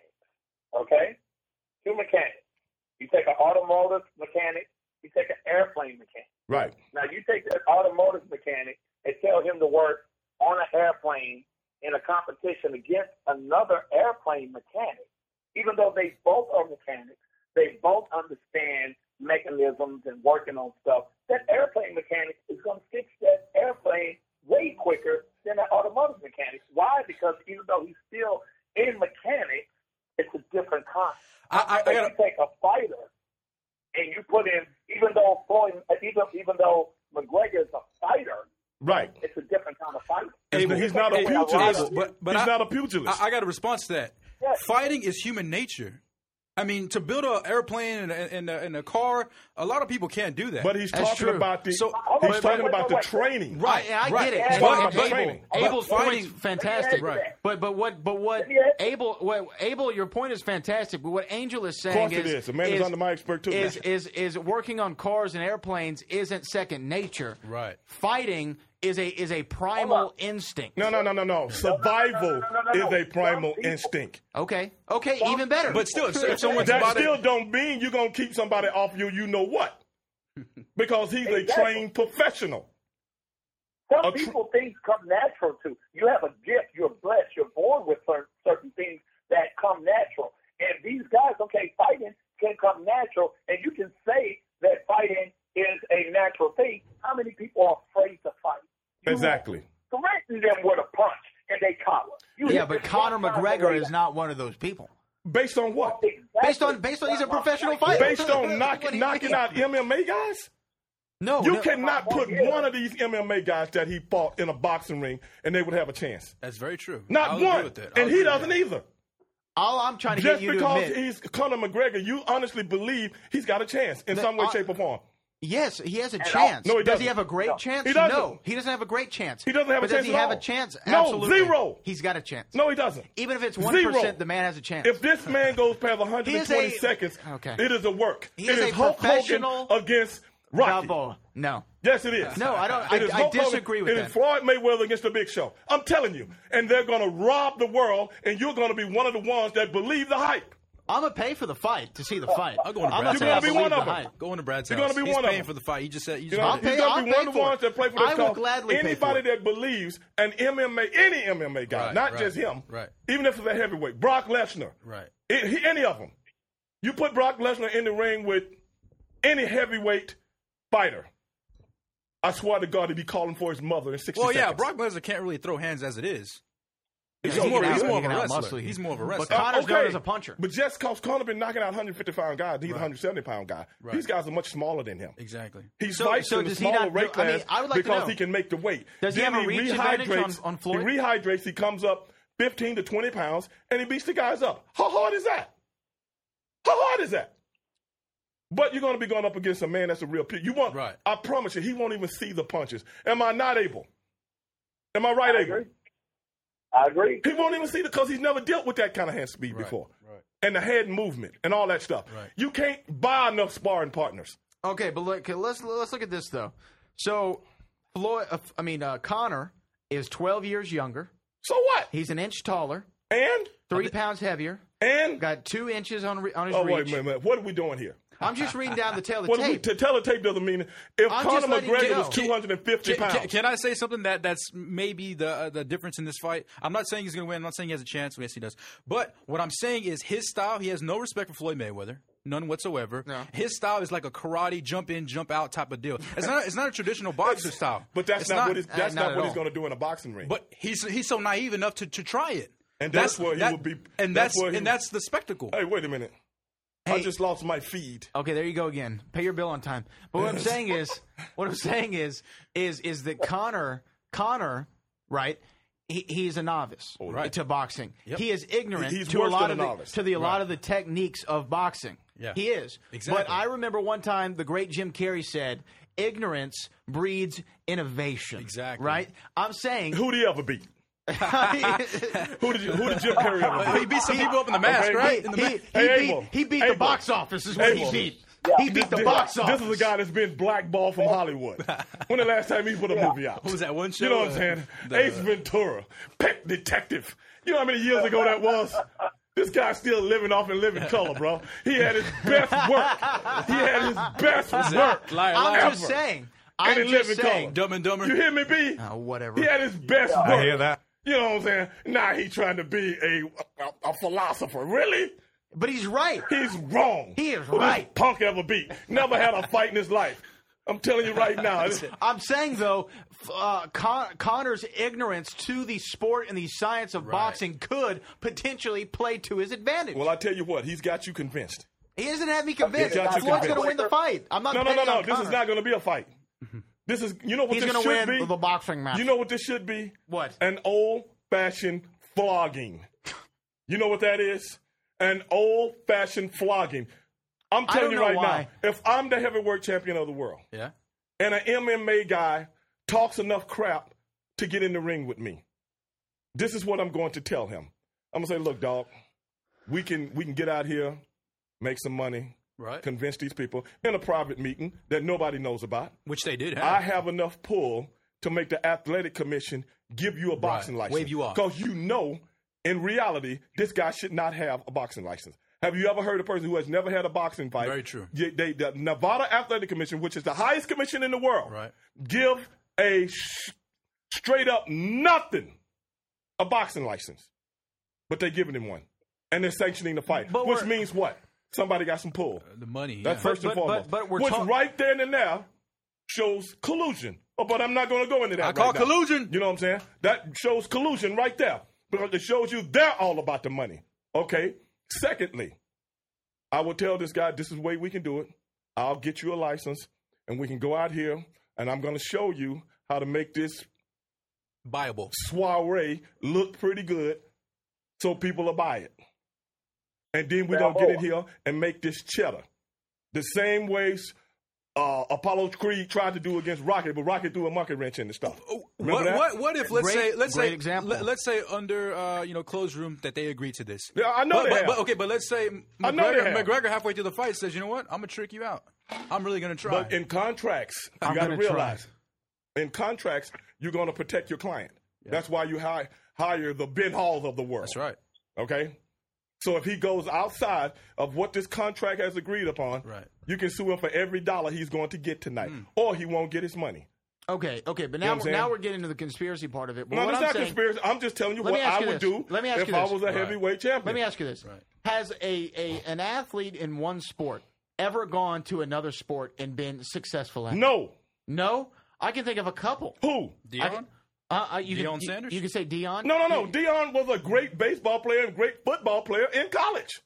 okay? Two mechanics. You take an automotive mechanic. You take an airplane mechanic. Right. Now, you take that automotive mechanic and tell him to work on an airplane in a competition against another airplane mechanic. Even though they both are mechanics, they both understand mechanisms and working on stuff. That airplane mechanic is going to fix that airplane way quicker than that automotive mechanic. Why? Because even though he's still in mechanics, it's a different concept. I, I, I If gotta, you take a fighter and you put in, even though Floyd, even even though McGregor is a fighter, Right. it's a different kind of fight. He's, he's not a Abel, pugilist. Abel, but- but he's I- not a pugilist. I, I got a response to that. Yeah. Fighting is human nature. I mean, to build an airplane and a, and, a, and a car, a lot of people can't do that. but he's That's talking true. about the. So- he's Wait, talking wait, about wait, the wait. training. Right. I, I right. get it. He's And- talking and about Abel, training. Abel's But point's fighting- fantastic. Right. But but what but what Yeah. Abel what Abel your point is fantastic. But what Angel is saying Of course it is is. The man is under my expert too. Is is is working on cars and airplanes isn't second nature. Right. Fighting is a is a primal instinct. No, no, no, no, no. Survival no, no, no, no, no. is a primal Some people- instinct. Okay. Okay. Even better. But still, if, if someone's That about still it, don't mean you're gonna keep somebody off you. You know what? Because he's a Exactly. trained professional. Some A tr- people, things come natural to. You have a gift. You're blessed. You're born with certain, certain things that come natural. And these guys, okay, fighting can come natural. And you can say that fighting is a natural thing. How many people are afraid to fight? You Exactly. threaten them with a punch, and they cower. You yeah, hit but them Conor one time McGregor away. is not one of those people. Based on what? Exactly. Based on based on he's a That's my professional point. fighter. Based on What do knocking you knocking mean? out M M A guys? No, You no. cannot put Yeah. one of these M M A guys that he fought in a boxing ring and they would have a chance. that's very true. Not I'll agree one. with that. I'll And he agree with doesn't that. either. All I'm trying to Just get you to because admit. he's Conor McGregor, you honestly believe he's got a chance in The- some way, I- shape, or form. Yes, he has a I- chance. No, he does he doesn't. have a great No. chance? He doesn't. No, he doesn't have a great chance. He doesn't have a but chance Does he at have all. a chance? No, Absolutely. zero. He's got a chance. No, he doesn't. Even if it's one Zero. percent, the man has a chance. If this man goes past one hundred He is twenty a- seconds, Okay. it is a work. He it is is a Hulk professional Hogan against Rocky. Balboa. No. Yes, it is. No, I don't- It I- is I Hulk Hogan. disagree with It that. is Floyd Mayweather against the Big Show. I'm telling you. And they're going to rob the world, and you're going to be one of the ones that believe the hype. I'm gonna pay for the fight to see the fight. I'll go on to I'm Brad's not saying house. I You're gonna be believe one the of them. hype. Go into Brad's You're house. gonna be He's one of paying them. for the fight. You just said you You just know, I'll did he's it. pay- going I'll to be one of the pay for ones it. that play for I this will cause gladly pay for anybody it. that believes an M M A, any M M A guy, Right, not right, just him, right. even if it's a heavyweight, Brock Lesnar, Right. it- he- any of them. You put Brock Lesnar in the ring with any heavyweight fighter, I swear to God, he'd be calling for his mother in sixty Well, yeah, seconds. Brock Lesnar can't really throw hands as it is. He's He's so more, good. he's out- more he of a can wrestler. outmuscle you. He's more of a But wrestler. Conor's okay. known as a puncher. But just because Conor been knocking out one hundred fifty pound guys, he's Right. a one hundred seventy pound guy. Right. These guys are much smaller than him. Exactly. He So- fights so in the does he smaller not weight do- I mean, class I would like to because know. he can make the weight. Does he then have a reach advantage rehydrates. on- on Floyd? He rehydrates. He comes up fifteen to twenty pounds, and he beats the guys up. How hard is that? How hard is that? But you're going to be going up against a man that's a real pig. You want? Right. I promise you, he won't even see the punches. Am I not able? Am I right, I Abel? agree. I agree. He won't even see the because he's never dealt with that kind of hand speed Right, before, right. and the head movement and all that stuff. Right. You can't buy enough sparring partners. Okay, but look, okay, let's let's look at this though. So, Floyd, uh, I mean, uh, Conor is twelve years younger. So what? He's an inch taller. And Three pounds heavier. and Got two inches on re- on his oh reach. wait a minute, minute, what are we doing here? I'm just reading down the tail of the What are we, tape. to tell a tape doesn't mean if I'm Conor just letting McGregor you was know. two hundred fifty Can, pounds. can, can I say something that that's maybe the uh, the difference in this fight? I'm not saying he's going to win. I'm not saying he has a chance. Yes, he does. But what I'm saying is his style. He has no respect for Floyd Mayweather. None whatsoever. No. His style is like a karate jump in, jump out type of deal. It's not. It's not a traditional boxer style. But that's It's not, what he's, uh, that's not not, at what he's all. going to do in a boxing ring. But he's he's so naive enough to, to try it. And that's where he that- would be- And that's that's, where he and would- that's the spectacle. hey, wait a minute. I Hey. just lost my feed. Okay, there you go again. Pay your bill on time. But what I'm saying is, what I'm saying is, is is that Connor, Connor, right? He, he's a novice right. to boxing. Yep. He is ignorant He's to a worse lot than of a the, novice. to the a lot Right. of the techniques of boxing. Yeah. He is. Exactly. But I remember one time the great Jim Carrey said, "Ignorance breeds innovation." Exactly. Right? I'm saying Who did he ever beat? Who did you, who did Jim Carrey ever he beat? beat some people up in the mask, Okay. right? he, In the he, ma- he Hey, beat, Abel. he beat the Abel. box office is what Abel. he beat. Yeah. He beat the This- box this office. is a guy that's been blackballed from Hollywood. When the last time he put a movie out? What was that one show? You know what I'm Uh, saying? the- Ace Ventura, Pet Detective. You know how many years ago that was? This guy's still living off in living color, bro. He had his best work. He had his best work. Liar, I'm liar. just saying. And I'm in just living saying. color. Dumb and Dumber. You hear me, B? Oh, whatever. He had his best work. I hear that. You know what I'm saying? Now he's trying to be a, a, a philosopher. Really? But he's right. He's wrong. He is Who this right. punk ever beat. Never had a fight in his life. I'm telling you right now. It's- I'm saying though, f- uh, Con- Connor's ignorance to the sport and the science of boxing could potentially play to his advantage. well, I tell you what, he's got you convinced. he doesn't have me convinced. Got you Floyd's going to convinced. win the fight. I'm not. No, no, no, betting no. on This is Conor. not going to be a fight. This is, you know what He's this going to should win be? the boxing match. You know what this should be? What? An old-fashioned flogging. You know what that is? An old-fashioned flogging. I'm I telling don't you know right why. now, if I'm the heavyweight champion of the world, Yeah. and an M M A guy talks enough crap to get in the ring with me, this is what I'm going to tell him. I'm gonna say, look, dog, we can we can get out here, make some money, Right. convince these people in a private meeting that nobody knows about. Which they did have. I have enough pull to make the athletic commission give you a boxing Right. license. Wave you off. Because you know, in reality, this guy should not have a boxing license. Have you ever heard a person who has never had a boxing fight? Very true. They, they, the Nevada Athletic Commission, which is the highest commission in the world, Right. give a sh- straight up nothing a boxing license. But they're giving him one. And they're sanctioning the fight. But Which we're- means what? Somebody got some pull. The money. That's yeah. first and But- but- foremost. but we're Which talk- right then and there shows collusion. Oh, but I'm not going to go into that. I right call now. collusion. You know what I'm saying? That shows collusion right there because it shows you they're all about the money. Okay. Secondly, I will tell this guy this is the way we can do it. I'll get you a license and we can go out here and I'm going to show you how to make this Viable. soiree look pretty good so people will buy it. And then we're going to get in here and make this cheddar. The same ways uh, Apollo Creed tried to do against Rocky, but Rocky threw a monkey wrench in the stuff. Remember What, that? what what if let's Great- say let's great say example. Let, us say under uh, you know closed room that they agreed to this. Yeah, I know But, they but, have. but okay, but let's say I know they McGregor, have. McGregor halfway through the fight says, you know what, I'm gonna trick you out. I'm really gonna try. But in contracts, you I'm got to gonna realize, in contracts, you're going to protect your client. That's why you hire, hire the Ben Halls of the world. That's right. Okay? So if he goes outside of what this contract has agreed upon, Right. you can sue him for every dollar he's going to get tonight, or he won't get his money. Okay, okay, but know now what I'm saying? now we're getting into the conspiracy part of it. But No, what it's I'm not saying, conspiracy. I'm just telling you Let what me ask I you would this. do Let me ask if you I this. was a Right. heavyweight champion. Let me ask you this: Right. Has a, a an athlete in one sport ever gone to another sport and been successful at it? No. No, I can think of a couple. Who? Dion? Uh, uh, you Deion can, you- Sanders? You, can say Dion. No, no, no. Dion was a great baseball player and great football player in college.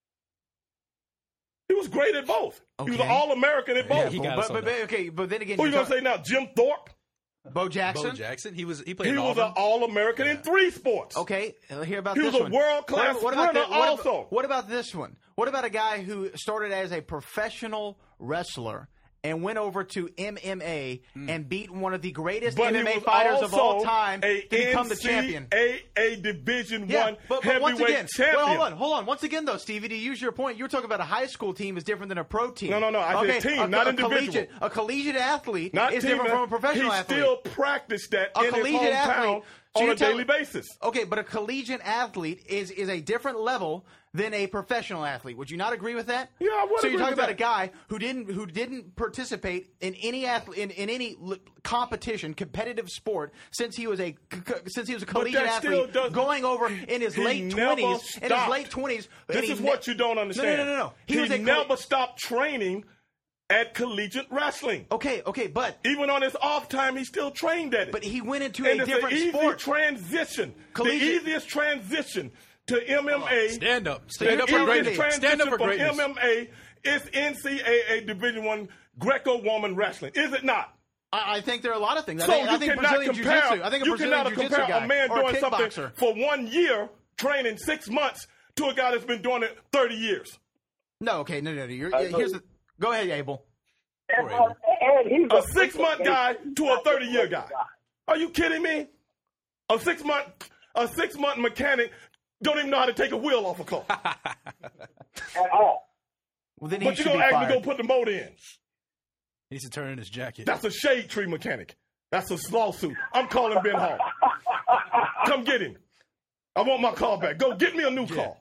He was great at both. He was an Okay. All-American at both. he got But, us but, on but that. okay, but then again, Who you you're gonna say now? Jim Thorpe? talk- Bo Jackson. Bo Jackson. He was he played. He in was Auburn. an All-American in three sports. Okay, uh, hear about He this was a one. world-class what, what about sprinter thi- what also. About, what about this one? What about a guy who started as a professional wrestler and went over to M M A and beat one of the greatest But M he M A was fighters also of all time a to become the champion? N C A A Division Yeah, One but, but heavyweight once again, champion. well, hold on, hold on. Once again, though, Stevie, to use your point, you were talking about a high school team is different than a pro team. No, no, no, I said team, a, not a individual. Collegiate, a collegiate athlete Not is team, different from a professional he athlete. still practiced that a in his collegiate hometown athlete on you're a daily telling- basis. Okay, but a collegiate athlete is is a different level than a professional athlete. Would you not agree with that? Yeah, I would So you're agree talking with about that. a guy who didn't who didn't participate in any athlete in, in any l- competition, competitive sport since he was a c- c- since he was a collegiate that still athlete, doesn't- going over in his He late never twenties. In his stopped. late twenties, This is what you don't understand. No, no, no, no. no. He, was a colle- never stopped training at collegiate wrestling. Okay, okay, but Even on his off time, he still trained at it. but he went into and a it's different an easy sport. transition. Collegiate- The easiest transition to M M A. Stand up. The Stand up for easiest greatness. transition Stand up for from greatness. M M A is N C A A Division One Greco-Roman wrestling. Is it not? I, I think there are a lot of things. I So think, I you think cannot Brazilian compare. jiu-jitsu. I think a you Brazilian cannot jiu-jitsu compare guy a man or a doing something kickboxer. for one year, training six months, to a guy that's been doing it thirty years. No, okay, no, no, no. You're, I here's know. the. Go ahead, Abel. And, uh, and he's A six-month guy to a thirty-year guy. Are you kidding me? A six-month, a six-month mechanic don't even know how to take a wheel off a car. at all. Well, then he But you should gonna be ask me fired. to go put the motor in. He needs to turn in his jacket. That's a shade tree mechanic. That's a lawsuit. I'm calling Ben Hall. Come get him. I want my car back. Go get me a new car.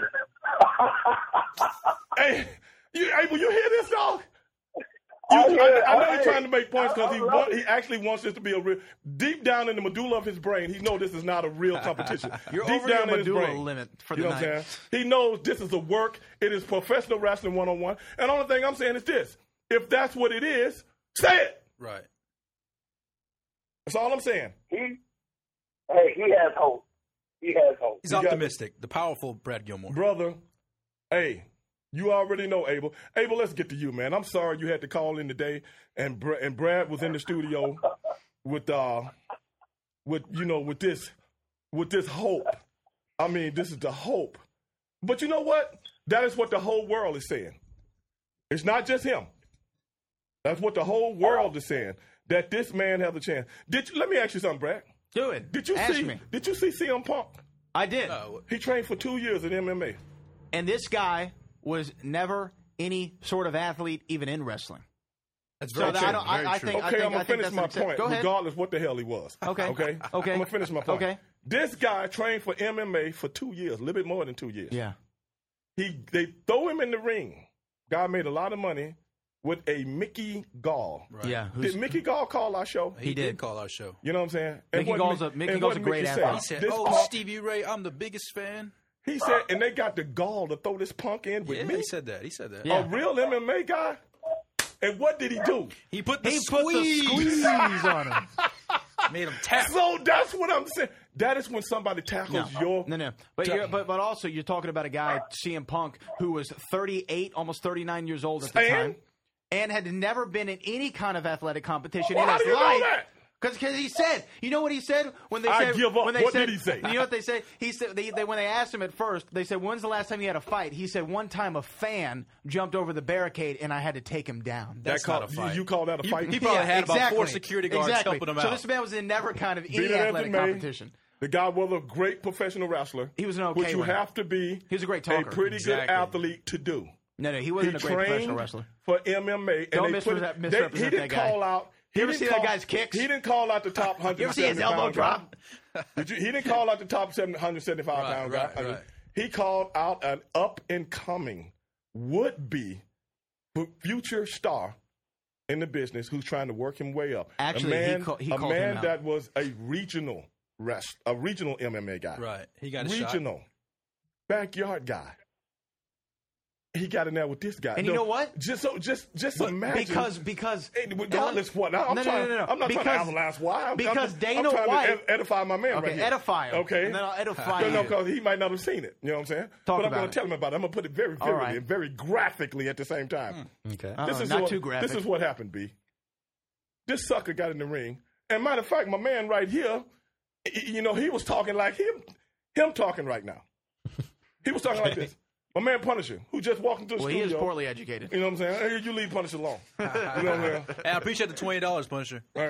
Hey, you, hey, will you hear this, dog? You, I I, hear it. I know I he's hear trying to it. make points because I- he I love want, it. he actually wants this to be a real deep down in the medulla of his brain. He knows this is not a real competition. You're deep over down your in his medulla brain. limit for You the know what I'm night. saying? He knows this is a work. It is professional wrestling one on one. And the only thing I'm saying is this: if that's what it is, say it. Right. That's all I'm saying. He, hey, he has hope. He has hope. He's You got- optimistic. The powerful Brad Gilmore. Brother, hey, you already know Abel. Abel, let's get to you, man. I'm sorry you had to call in today, and Br- and Brad was in the studio with uh with you know with this with this hope. I mean, this is the hope. But you know what? That is what the whole world is saying. It's not just him. That's what the whole world is saying. That this man has a chance. Did you, let me ask you something, Brad? Do it. Did you Ask see? me. Did you see C M Punk? I did. Uh, He trained for two years in M M A. And this guy was never any sort of athlete, even in wrestling. That's So very that true. I don't- I- Very I true. think- Okay, I'm I gonna finish that's my an accept- point, Go ahead. regardless what the hell he was. Okay. Okay. Okay. I'm gonna finish my point. Okay. This guy trained for M M A for two years, a little bit more than two years. Yeah. He they throw him in the ring. Guy made a lot of money with a Mickey Gall. Right. Yeah. who's- Did Mickey Gall call our show? He, He did. did. call our show. You know what I'm saying? Mickey what Gall's Mi- a- Mickey and Gall's what a great Mickey athlete. said, He said, this "Oh, punk- Stevie Ray, I'm the biggest fan." He said, and they got the gall to throw this punk in with Yeah, me. he said that. He said that. Yeah. A real M M A guy. And what did he do? He put the He put the squeeze. squeeze on him. Made him tap. So that's what I'm saying. That is when somebody tackles No, your. no, no. But, you're, but but also you're talking about a guy, C M Punk, who was thirty-eight, almost thirty-nine years old at the And? time, and had never been in any kind of athletic competition Well, in how his do you know life. that? Because he said, you know what he said when they I said, give up. when they What said, did he say? You know what they say? He said they, they when they asked him at first, they said, "When's the last time you had a fight?" He said, "One time a fan jumped over the barricade and I had to take him down." That's call- not a fight. You, you call that a He- fight? he probably had about four exactly. security guards exactly. helping him So out. this man was in never kind of Be any that as it athletic may, competition. The guy was a great professional wrestler. He was an okay Which you one. have to be. He was a great A talker. pretty Exactly. good athlete to do. No, no, he He wasn't a great trained professional wrestler. for M M A. And Don't they put, misrep- they, misrepresent he didn't that guy. call out. He You ever didn't see that call- guy's kicks? He didn't call out the top one hundred You ever see his seventy elbow pound drop? guy. Did you, he didn't call out the top seven hundred seventy-five Right, pound right, guy. I mean, right. He called out an up and coming, would be future star in the business who's trying to work him way up. Actually, a he man, ca- he a called him man out. that was a regional rest, a regional M M A guy. Right. He got a shot. Regional. Backyard guy. He got in there with this guy. And you No, know what? Just so just just But imagine because because Hey, regardless what I'm No, no, trying no, no, no. I'm not Because- trying to avalanche why I'm, because I'm, Dana I'm trying White- to ed- edify my man Okay, right here. edify him. Okay. And then I'll edify no, you. no, because he might not have seen it. You know what I'm saying? Talk but I'm about going it. to tell him about it. I'm going to put it very All vividly right. and very graphically at the same time. Okay. Uh-uh, This is not what, too graphic. This is what happened, B. This sucker got in the ring. And matter of fact, my man right here, y- you know, he was talking like him, him talking right now. He was talking like this. My man Punisher, who just walked into the well, he studio. is poorly educated. You know what I'm saying? Hey, you leave Punisher alone. You know what I'm saying? Hey, I appreciate the twenty dollars, Punisher. Uh,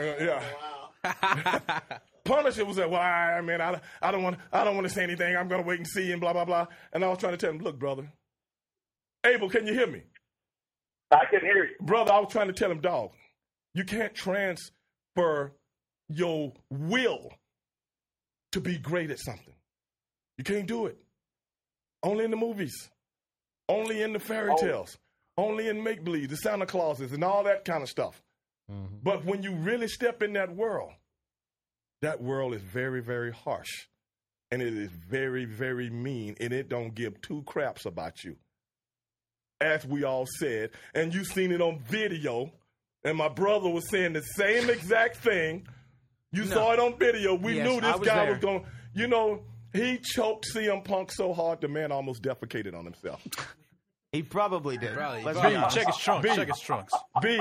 yeah. Punisher was like, well, I man, I, I don't want, I don't want to say anything. I'm going to wait and see, and blah blah blah. And I was trying to tell him, look, brother, Abel, can you hear me, I can hear you. brother? I was trying to tell him, dog, you can't transfer your will to be great at something. You can't do it. Only in the movies. Only in the fairy tales. Only in make-believe, the Santa Clauses, and all that kind of stuff. Mm-hmm. But when you really step in that world, that world is very, very harsh. And it is very, very mean, and it don't give two craps about you. As we all said, and you seen it on video, and my brother was saying the same exact thing. You No. saw it on video. We Yes, knew I this was guy there. was going, you know, he choked C M Punk so hard the man almost defecated on himself. He probably did. Probably. Let's probably be honest. check his trunks. B. Check his trunks. B,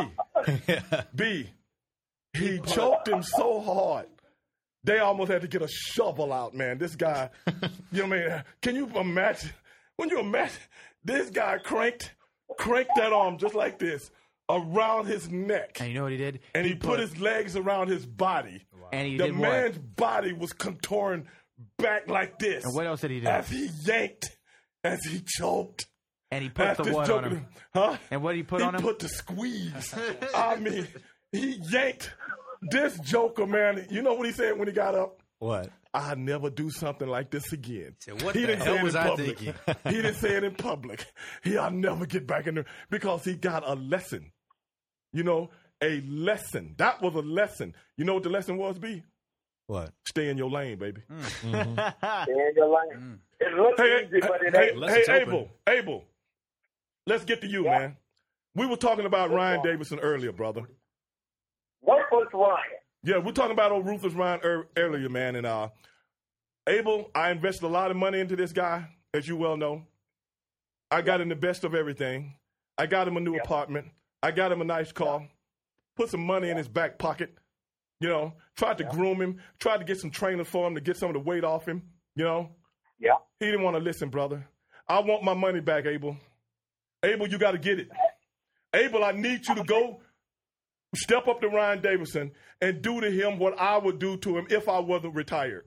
B, he choked him so hard. They almost had to get a shovel out, man. This guy, you know what I mean? Can you imagine? When you imagine, this guy cranked, cranked that arm just like this around his neck. And you know what he did? And he, put, his legs around his body. And he the did man's what? body was contouring back like this. And what else did he do? As he yanked, as he choked. And he put As the this what joker- on him? Huh? And what did he put he on him? He put the squeeze. I mean, he yanked this joker, man. You know what he said when he got up? What? I'll never do something like this again. Said, what he the didn't hell say it was in I public. thinking? He didn't say it in public. He, I'll never get back in there because he got a lesson. You know, a lesson. That was a lesson. You know what the lesson was, B? What? Stay in your lane, baby. Stay in your lane. It looks Hey, easy, but it hey, ain't. Unless hey, it's Abel, open. Abel, let's get to you, Yeah. man. We were talking about What's Ryan wrong? Davidson earlier, brother. What was Ryan? Yeah, we're talking about old Ruthless Ryan er- earlier, man. And uh, Abel, I invested a lot of money into this guy, as you well know. I got him the best of everything. I got him a new Yeah. apartment. I got him a nice car. Put some money in his back pocket. You know, tried to groom him. Tried to get some trainers for him to get some of the weight off him. You know, Yeah. he didn't want to listen, brother. I want my money back, Abel. Abel, you got to get it. Abel, I need you to go step up to Ryan Davidson and do to him what I would do to him if I wasn't retired.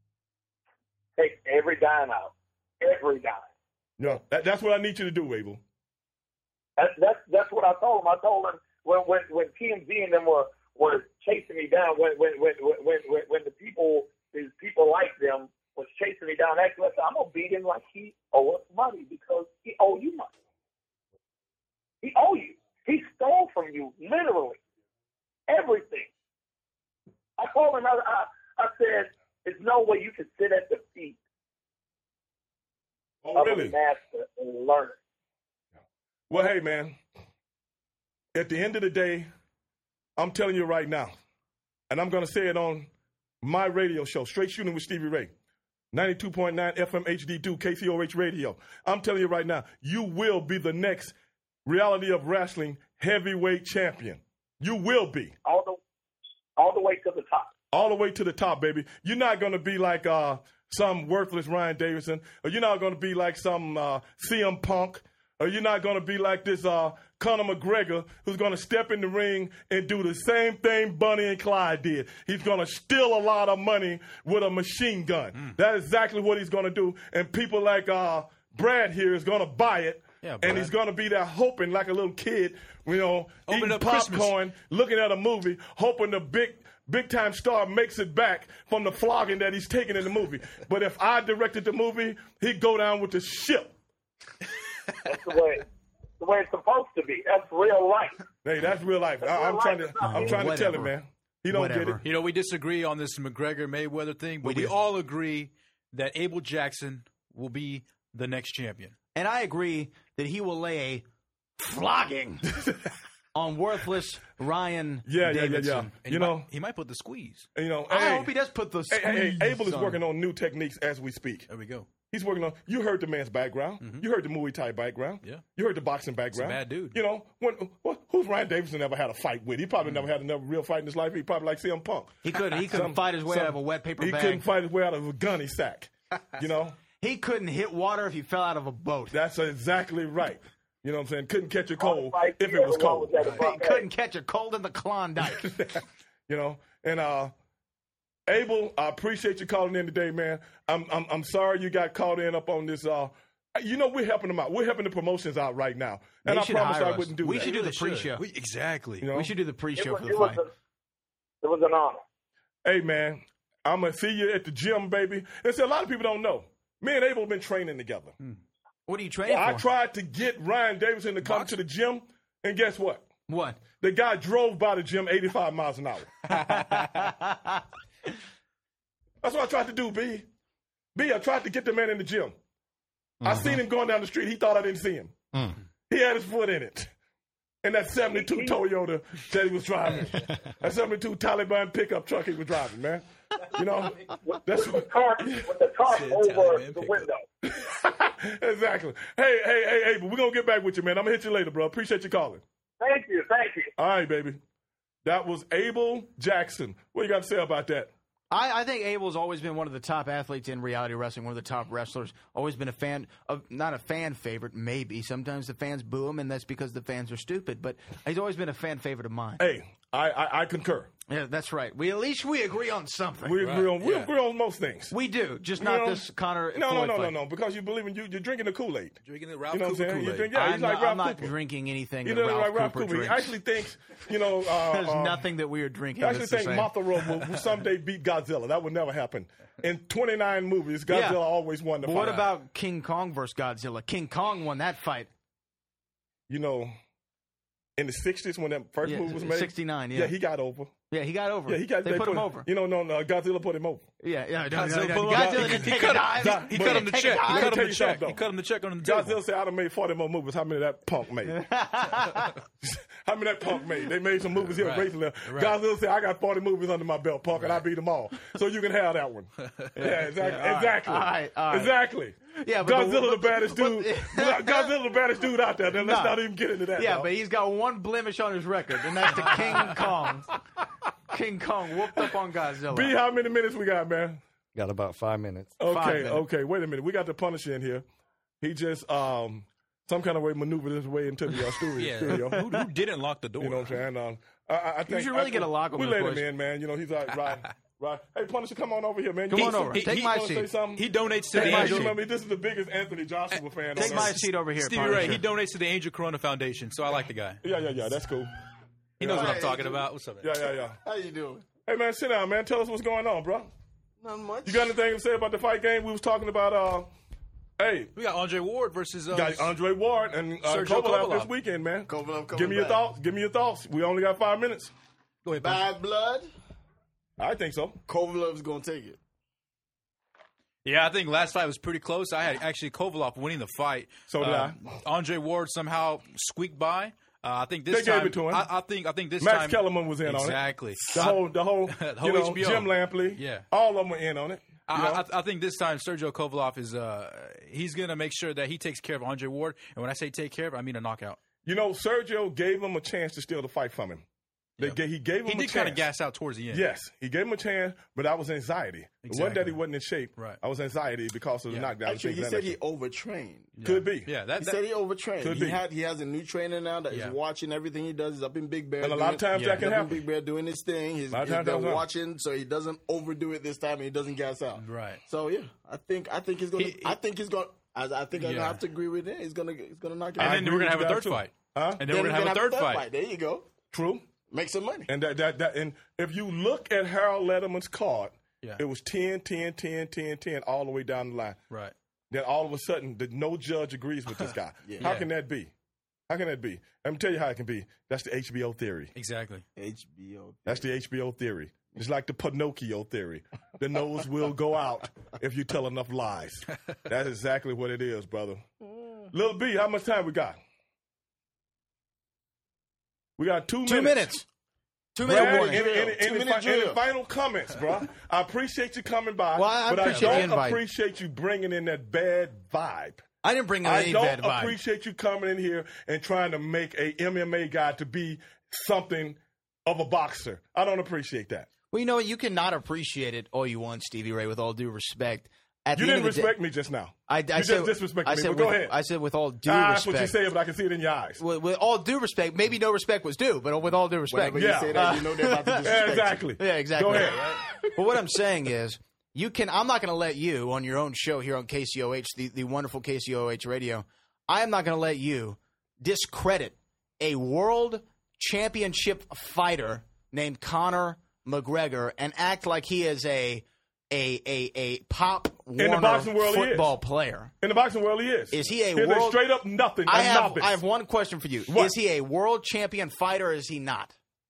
Take every dime out. Every dime. No, that, that's what I need you to do, Abel. That's that's that's what I told him. I told him when when when T M Z and them were were chasing me down. When when when when when, when the people these people like them was chasing me down. Actually, I said, I'm gonna beat him like he owe us money because he owe you money. He owe you. He stole from you literally everything. I told him. I I, I said, there's no way you can sit at the feet Oh, of really? a master and learn. Well, hey, man, at the end of the day, I'm telling you right now, and I'm going to say it on my radio show, Straight Shooting with Stevie Ray, ninety-two point nine F M H D two, K C O H Radio. I'm telling you right now, you will be the next Reality of Wrestling heavyweight champion. You will be. All the all the way to the top. All the way to the top, baby. You're not going to be like uh, some worthless Ryan Davidson, or you're not going to be like some uh, C M Punk, or you're not going to be like this uh, Conor McGregor, who's going to step in the ring and do the same thing Bonnie and Clyde did. He's going to steal a lot of money with a machine gun. Mm. That's exactly what he's going to do. And people like uh, Brad here is going to buy it. Yeah, and Brad. he's going to be there hoping like a little kid, you know, Open eating up Christmas. popcorn, looking at a movie, hoping the big big time star makes it back from the flogging that he's taking in the movie. But if I directed the movie, he'd go down with the ship. That's the way the way it's supposed to be. That's real life. Hey, that's real life. I, I'm trying to I'm trying to tell him, Whatever. man. He don't Whatever. get it. You know, we disagree on this McGregor Mayweather thing, but We we, do. all agree that Abel Jackson will be the next champion. And I agree that he will lay a flogging on worthless Ryan Yeah, yeah, yeah, Davidson. yeah. And You he know, might, he might put the squeeze. you know. I hey, hope he does put the hey, squeeze. hey, hey, Abel is on working it. on new techniques as we speak. There we go. He's working on. You heard the man's background. You heard the Muay Thai background. Yeah. You heard the boxing background. bad dude. You know, when, wh- who's Ryan Davidson ever had a fight with? He probably never had another real fight in his life. He probably like C M Punk. He couldn't. He couldn't Some- fight his way some- out of a wet paper He bag. couldn't fight his way out of a gunny sack. You know, He couldn't hit water if he fell out of a boat. that's exactly right. You know what I'm saying? Couldn't catch a All cold the fights if he it was ever won cold. was at a He buffet. couldn't catch a cold in the Klondike. You know, and uh, Abel, I appreciate you calling in today, man. I'm I'm I'm sorry you got caught in up on this. Uh, you know, we're helping them out. We're helping the promotions out right now, and They I should promise hire I us. wouldn't do We that. should do the Really should. pre-show. We- exactly. You know? We should do the It pre-show was, for it, the was fight. a, it was an honor. Hey, man, I'm going to see you at the gym, baby. And see, a lot of people don't know. Me and Abel have been training together. Hmm. What are you training I for? tried to get Ryan Davidson to come Box? to the gym, and guess what? What? The guy drove by the gym eighty-five miles an hour. That's what I tried to do, B. B, I tried to get the man in the gym. Mm-hmm. I seen him going down the street. He thought I didn't see him. Mm. He had his foot in it. And that seventy-two Toyota that he was driving. That seventy-two Taliban pickup truck he was driving, man. You know? That's With the tarp, with the tarp over the window. Exactly. Hey, hey, hey, hey, but we're going to get back with you, man. I'm going to hit you later, bro. Appreciate you calling. Thank you, thank you. All right, baby. That was Abel Jackson. What you got to say about that? I, I think Abel's always been one of the top athletes in reality wrestling, one of the top wrestlers. Always been a fan of, not a fan favorite, maybe. Sometimes the fans boo him, and that's because the fans are stupid. But he's always been a fan favorite of mine. Hey, I, I, I concur. Yeah, that's right. We at least we agree on something. We agree on we yeah. agree on most things. We do, just You not know? this Connor. No, no, Floyd no, no, fight. no. Because you believe in you. You're drinking the Kool-Aid. Drinking the Ralph You know what I'm Cooper saying? You Kool-Aid. drink, yeah, I'm he's like not, Ralph I'm not Cooper. drinking anything You that know, Ralph, like Ralph Cooper Cooper. He drinks. actually thinks, you know, uh, There's uh, nothing that we are drinking I actually that's the think same. Mothra will, will someday beat Godzilla. That would never happen. In twenty-nine movies, Godzilla Yeah. always won the But fight. what about King Kong versus Godzilla? King Kong won that fight. You know, in the sixties when that first Yeah, movie was made? sixty-nine, yeah. Yeah, he got over. Yeah, he got over. Yeah, he got. They, put him over. You know, no, no, Godzilla put him over. Yeah, yeah. no, Godzilla no, no, put him over. Godzilla He- didn't he take cut a him- dive. Doc, He but- cut him the Take a check. He dive. Let me cut him tell the you check. something, He though. cut him the check on the table. Godzilla said, I'd have made forty more movies. How many that punk made? How many that punk made? They made some movies here Right. recently. Right. Godzilla said, I got forty movies under my belt, punk, and I beat them all. So you can have that one. Yeah, exactly. Yeah, all right, exactly. all right, all right. Exactly. Yeah, but Godzilla the- the, baddest but- dude. Godzilla the baddest dude out there. Then let's Nah. not even get into that. Yeah, dog. but he's got one blemish on his record, and that's the King Kong. King Kong whooped up on Godzilla. B, how many minutes we got, man? Got about five minutes. Five Okay, minutes. okay. Wait a minute. We got the Punisher in here. He just um some kind of way maneuvered his way into the uh, studio. Yeah. studio. Who, who didn't lock the door? You know what I'm saying? Um, I, I I think should really I, get a lock on We this let place. him in, man. You know, he's like, right, right. Hey, Punisher, come on over here, man. Come You on wanna- over. you Take wanna my say seat. something? He donates to Hey, the man, Angel. remember, this is the biggest Anthony Joshua fan. Take on my earth. seat over here, Stevie Punisher. Ray, he donates to the Angel Corona Foundation, so I like the guy. Yeah, yeah, yeah. That's cool. He knows what I'm Right. talking about. What's up, man? Yeah, yeah, yeah. How you doing? Hey, man, sit down, man. Tell us what's going on, bro. Not much. You got anything to say about the fight game? We was talking about. Uh, hey, We got Andre Ward versus. Uh, you got Andre Ward and uh, Sergio Kovalev this Kovalev. weekend, man. Kovalev coming Give me your back. thoughts. Give me your thoughts. We only got five minutes. Go ahead, Punisher. Bad blood. I think so. Kovalev's gonna take it. Yeah, I think last fight was pretty close. I had actually Kovalov winning the fight. So did Uh, Andre Ward somehow squeaked by. Uh, I think this They gave time. it to him. I, I think. I think this Max time. Kellerman was in on it. Exactly. The whole, the whole, The you whole know, H B O. Jim Lampley. Yeah. all of them were in on it. You know? I, I, I think this time Sergio Kovalev is. Uh, he's going to make sure that he takes care of Andre Ward. And when I say take care of, I mean a knockout. You know, Sergio gave him a chance to steal the fight from him. They, Yeah. ga- he gave him He a did chance. kind of gas out towards the end. Yes, he gave him a chance, but that was anxiety. It wasn't that Exactly. he wasn't in shape. Right. I was anxiety because of the Yeah. knockdown. and Actually, things he of said that he nature. overtrained. Could be. Yeah, that, He that said he overtrained. Could he be. had he has a new trainer now that Yeah. is watching everything he does. He's up in Big Bear, And a lot of doing- times Yeah. that can he's up in happen. Big Bear doing his thing. He's, A lot of he's times there that's right. watching, so he doesn't overdo it this time. And he doesn't gas out. Right. So yeah, I think I think he's gonna. He- I think he's gonna. I, I think I Yeah. have to agree with him. He's gonna he's gonna knock it And out. then agree we're gonna with have you a guys third too. fight. Huh? And then, we're gonna have a third fight. There you go. True. Make some money. And that, that, that, and if you look at Harold Letterman's card, Yeah. it was ten, ten, ten, ten, ten, all the way down the line. Right. Then all of a sudden, the, no judge agrees with this guy. Yeah. How Yeah. can that be? How can that be? Let me tell you how it can be. That's the H B O theory. Exactly. H B O. That's the H B O theory. It's like the Pinocchio theory. The nose will go out if you tell enough lies. That's exactly what it is, brother. Lil B, how much time we got? We got two, Two minutes. Two minute Brad, warning. any, any, any, Two-minute fi- any drill. final comments, bro? I appreciate you coming by, Well, I but I appreciate the don't invite. appreciate you bringing in that bad vibe. I didn't bring in I any don't bad vibe. appreciate you coming in here and trying to make a M M A guy to be something of a boxer. I don't appreciate that. Well, you know what? You cannot appreciate it all you want, Stevie Ray, with all due respect. At You the didn't end of the respect day, me just now. I, I you said, just disrespected I me, said but go with, ahead. I said with all due Ah, respect. that's what you say, but I can see it in your eyes. With, with all due respect, maybe no respect was due, but with all due respect. Whenever Yeah. you say that, you know they're about to disrespect Yeah, you. exactly. Yeah, exactly. Go ahead. But what I'm saying is, you can. I'm not going to let you on your own show here on K C O H, the, the wonderful K C O H radio. I am not going to let you discredit a world championship fighter named Conor McGregor and act like he is a a a a pop the Warner boxing world, he is. football player. In the boxing world, he is. Is he a He's world- straight up nothing? I a have novice. I have one question for you. What? Is he a world champion fighter or is he not?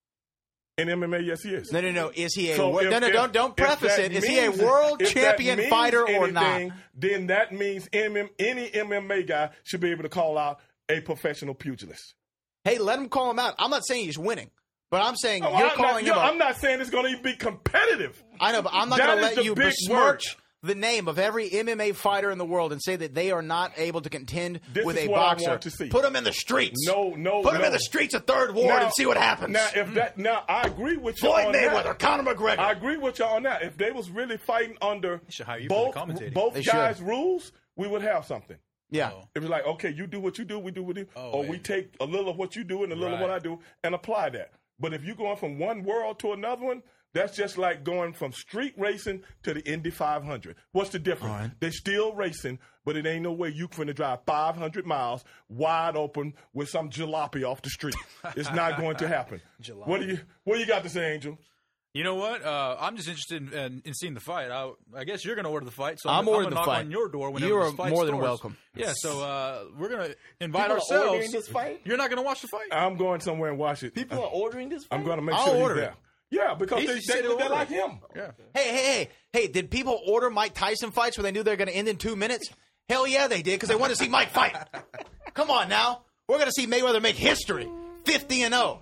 In M M A, yes, he is. No, no, no. Is he a So wor- if- no, no? if- Don't don't if preface that it. Is he a means- world if that champion means fighter or not? anything, Then that means M M, any M M A guy should be able to call out a professional pugilist. Hey, let him call him out. I'm not saying he's winning, but I'm saying Oh, you're I'm, calling not, him yo, out. I'm not saying it's going to even be competitive. I know, but I'm not That going to is let the you big besmirch the name of every M M A fighter in the world and say that they are not able to contend This with is a what I boxer. want to see. Put them in the streets. No, no, Put them no. in the streets of Third Ward and see what happens. Now, if that, now I agree with you Floyd on Mayweather, that. Conor McGregor. I agree with you on that. If they was really fighting under should hire you for the both commentating. both They guys' should. rules, we would have something. yeah. Oh. If it's like, okay, you do what you do, we do what we do, Oh, or yeah. we take a little of what you do and a little of what Right. I do and apply that. But if you're going from one world to another one, that's just like going from street racing to the Indy five hundred. What's the difference? They're still racing, but it ain't no way you finna drive five hundred miles wide open with some jalopy off the street. It's not going to happen. What do you What do you got to say, Angel? You know what? Uh, I'm just interested in, in, in seeing the fight. I, I guess you're going to order the fight, so I'm I'm, ordering I'm the gonna knock fight. on your door whenever You are this fight more than starts. welcome. Yeah, so uh, we're going to invite People are ourselves. ordering this fight? You're not going to watch the fight? I'm going somewhere and watch it. People are ordering this fight? I'm going to make I'll sure order he's it. there. Yeah, because He they, said they, he'll they order like it. him. Yeah. Hey, hey, hey, hey! Did people order Mike Tyson fights where they knew they were going to end in two minutes? Hell yeah, they did because they wanted to see Mike fight. Come on now, we're going to see Mayweather make history, fifty and zero.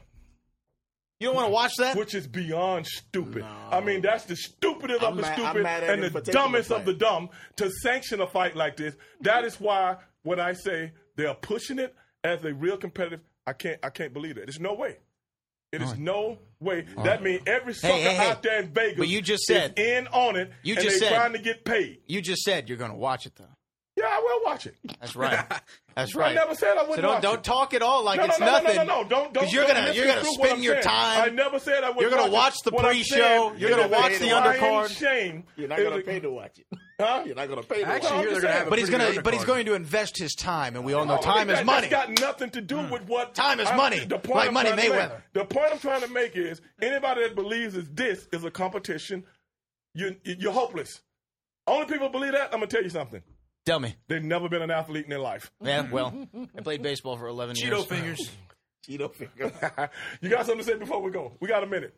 You don't want to watch that? Which is beyond stupid. I mean, that's the stupidest I'm of the mad- I'm stupid mad at and him the for taking dumbest the of the fight. dumb to sanction a fight like this. That is why when I say they're pushing it as a real competitive, I can't I can't believe it. There's no way. It is no way. That means every sucker hey, hey. out there in Vegas But you just said- is in on it You and just they're said- trying to get paid. You just said you're going to watch it though. Yeah, I will watch it. That's right. That's right. I never said I wouldn't So don't watch don't it. talk at all like No, it's no, no, nothing. no, no, no, don't, don't. you're don't gonna you're gonna misconstrue what spend I'm your saying. I time. never said I would. You're gonna watch, watch the it. What I'm pre-show. saying You're is gonna that watch it's the a lying undercard. Shame. You're not is going to a- pay to watch it. Huh? You're not going to pay to Actually, watch I'm here it. they're just going to saying. have a But he's pretty gonna good but he's undercard. going to invest his time, and we all know No, time that, is money. That's got nothing to do with what Time is I'm- money, The point like I'm Money trying to Mayweather. Make, the point I'm trying to make is anybody that believes is this is a competition, you you're hopeless. Only people believe that. I'm gonna tell you something. Tell me. They've never been an athlete in their life. Yeah, well, I played baseball for eleven years. Cheeto fingers. Cheeto finger. You got something to say before we go? We got a minute.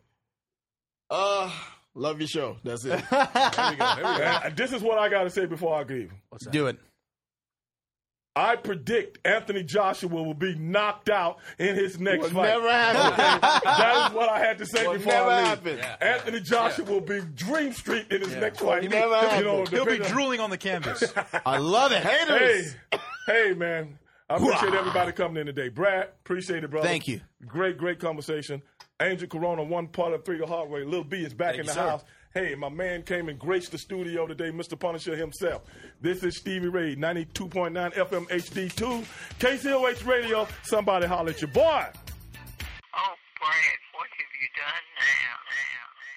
Uh, love your show. That's it. And this is what I got to say before I leave. Do it. I predict Anthony Joshua will be knocked out in his next Will fight. never happen. That is what I had to say Will before never I leave. happen. Yeah. Anthony Joshua will be Dream Street in his next fight. Will never happen. know, He'll be depending on- drooling on the canvas. I love it. Hey, hey, man. I appreciate everybody coming in today. Brad, appreciate it, brother. Thank you. Great, great conversation. Angel Corona, one part of three the hard way. Lil B is back Thank in you, the sir. house. Hey, my man came and graced the studio today, Mister Punisher himself. This is Stevie Ray, ninety-two point nine F M H D two, K C O H Radio. Somebody holler at your boy. Oh, Brad, what have you done now? now, now?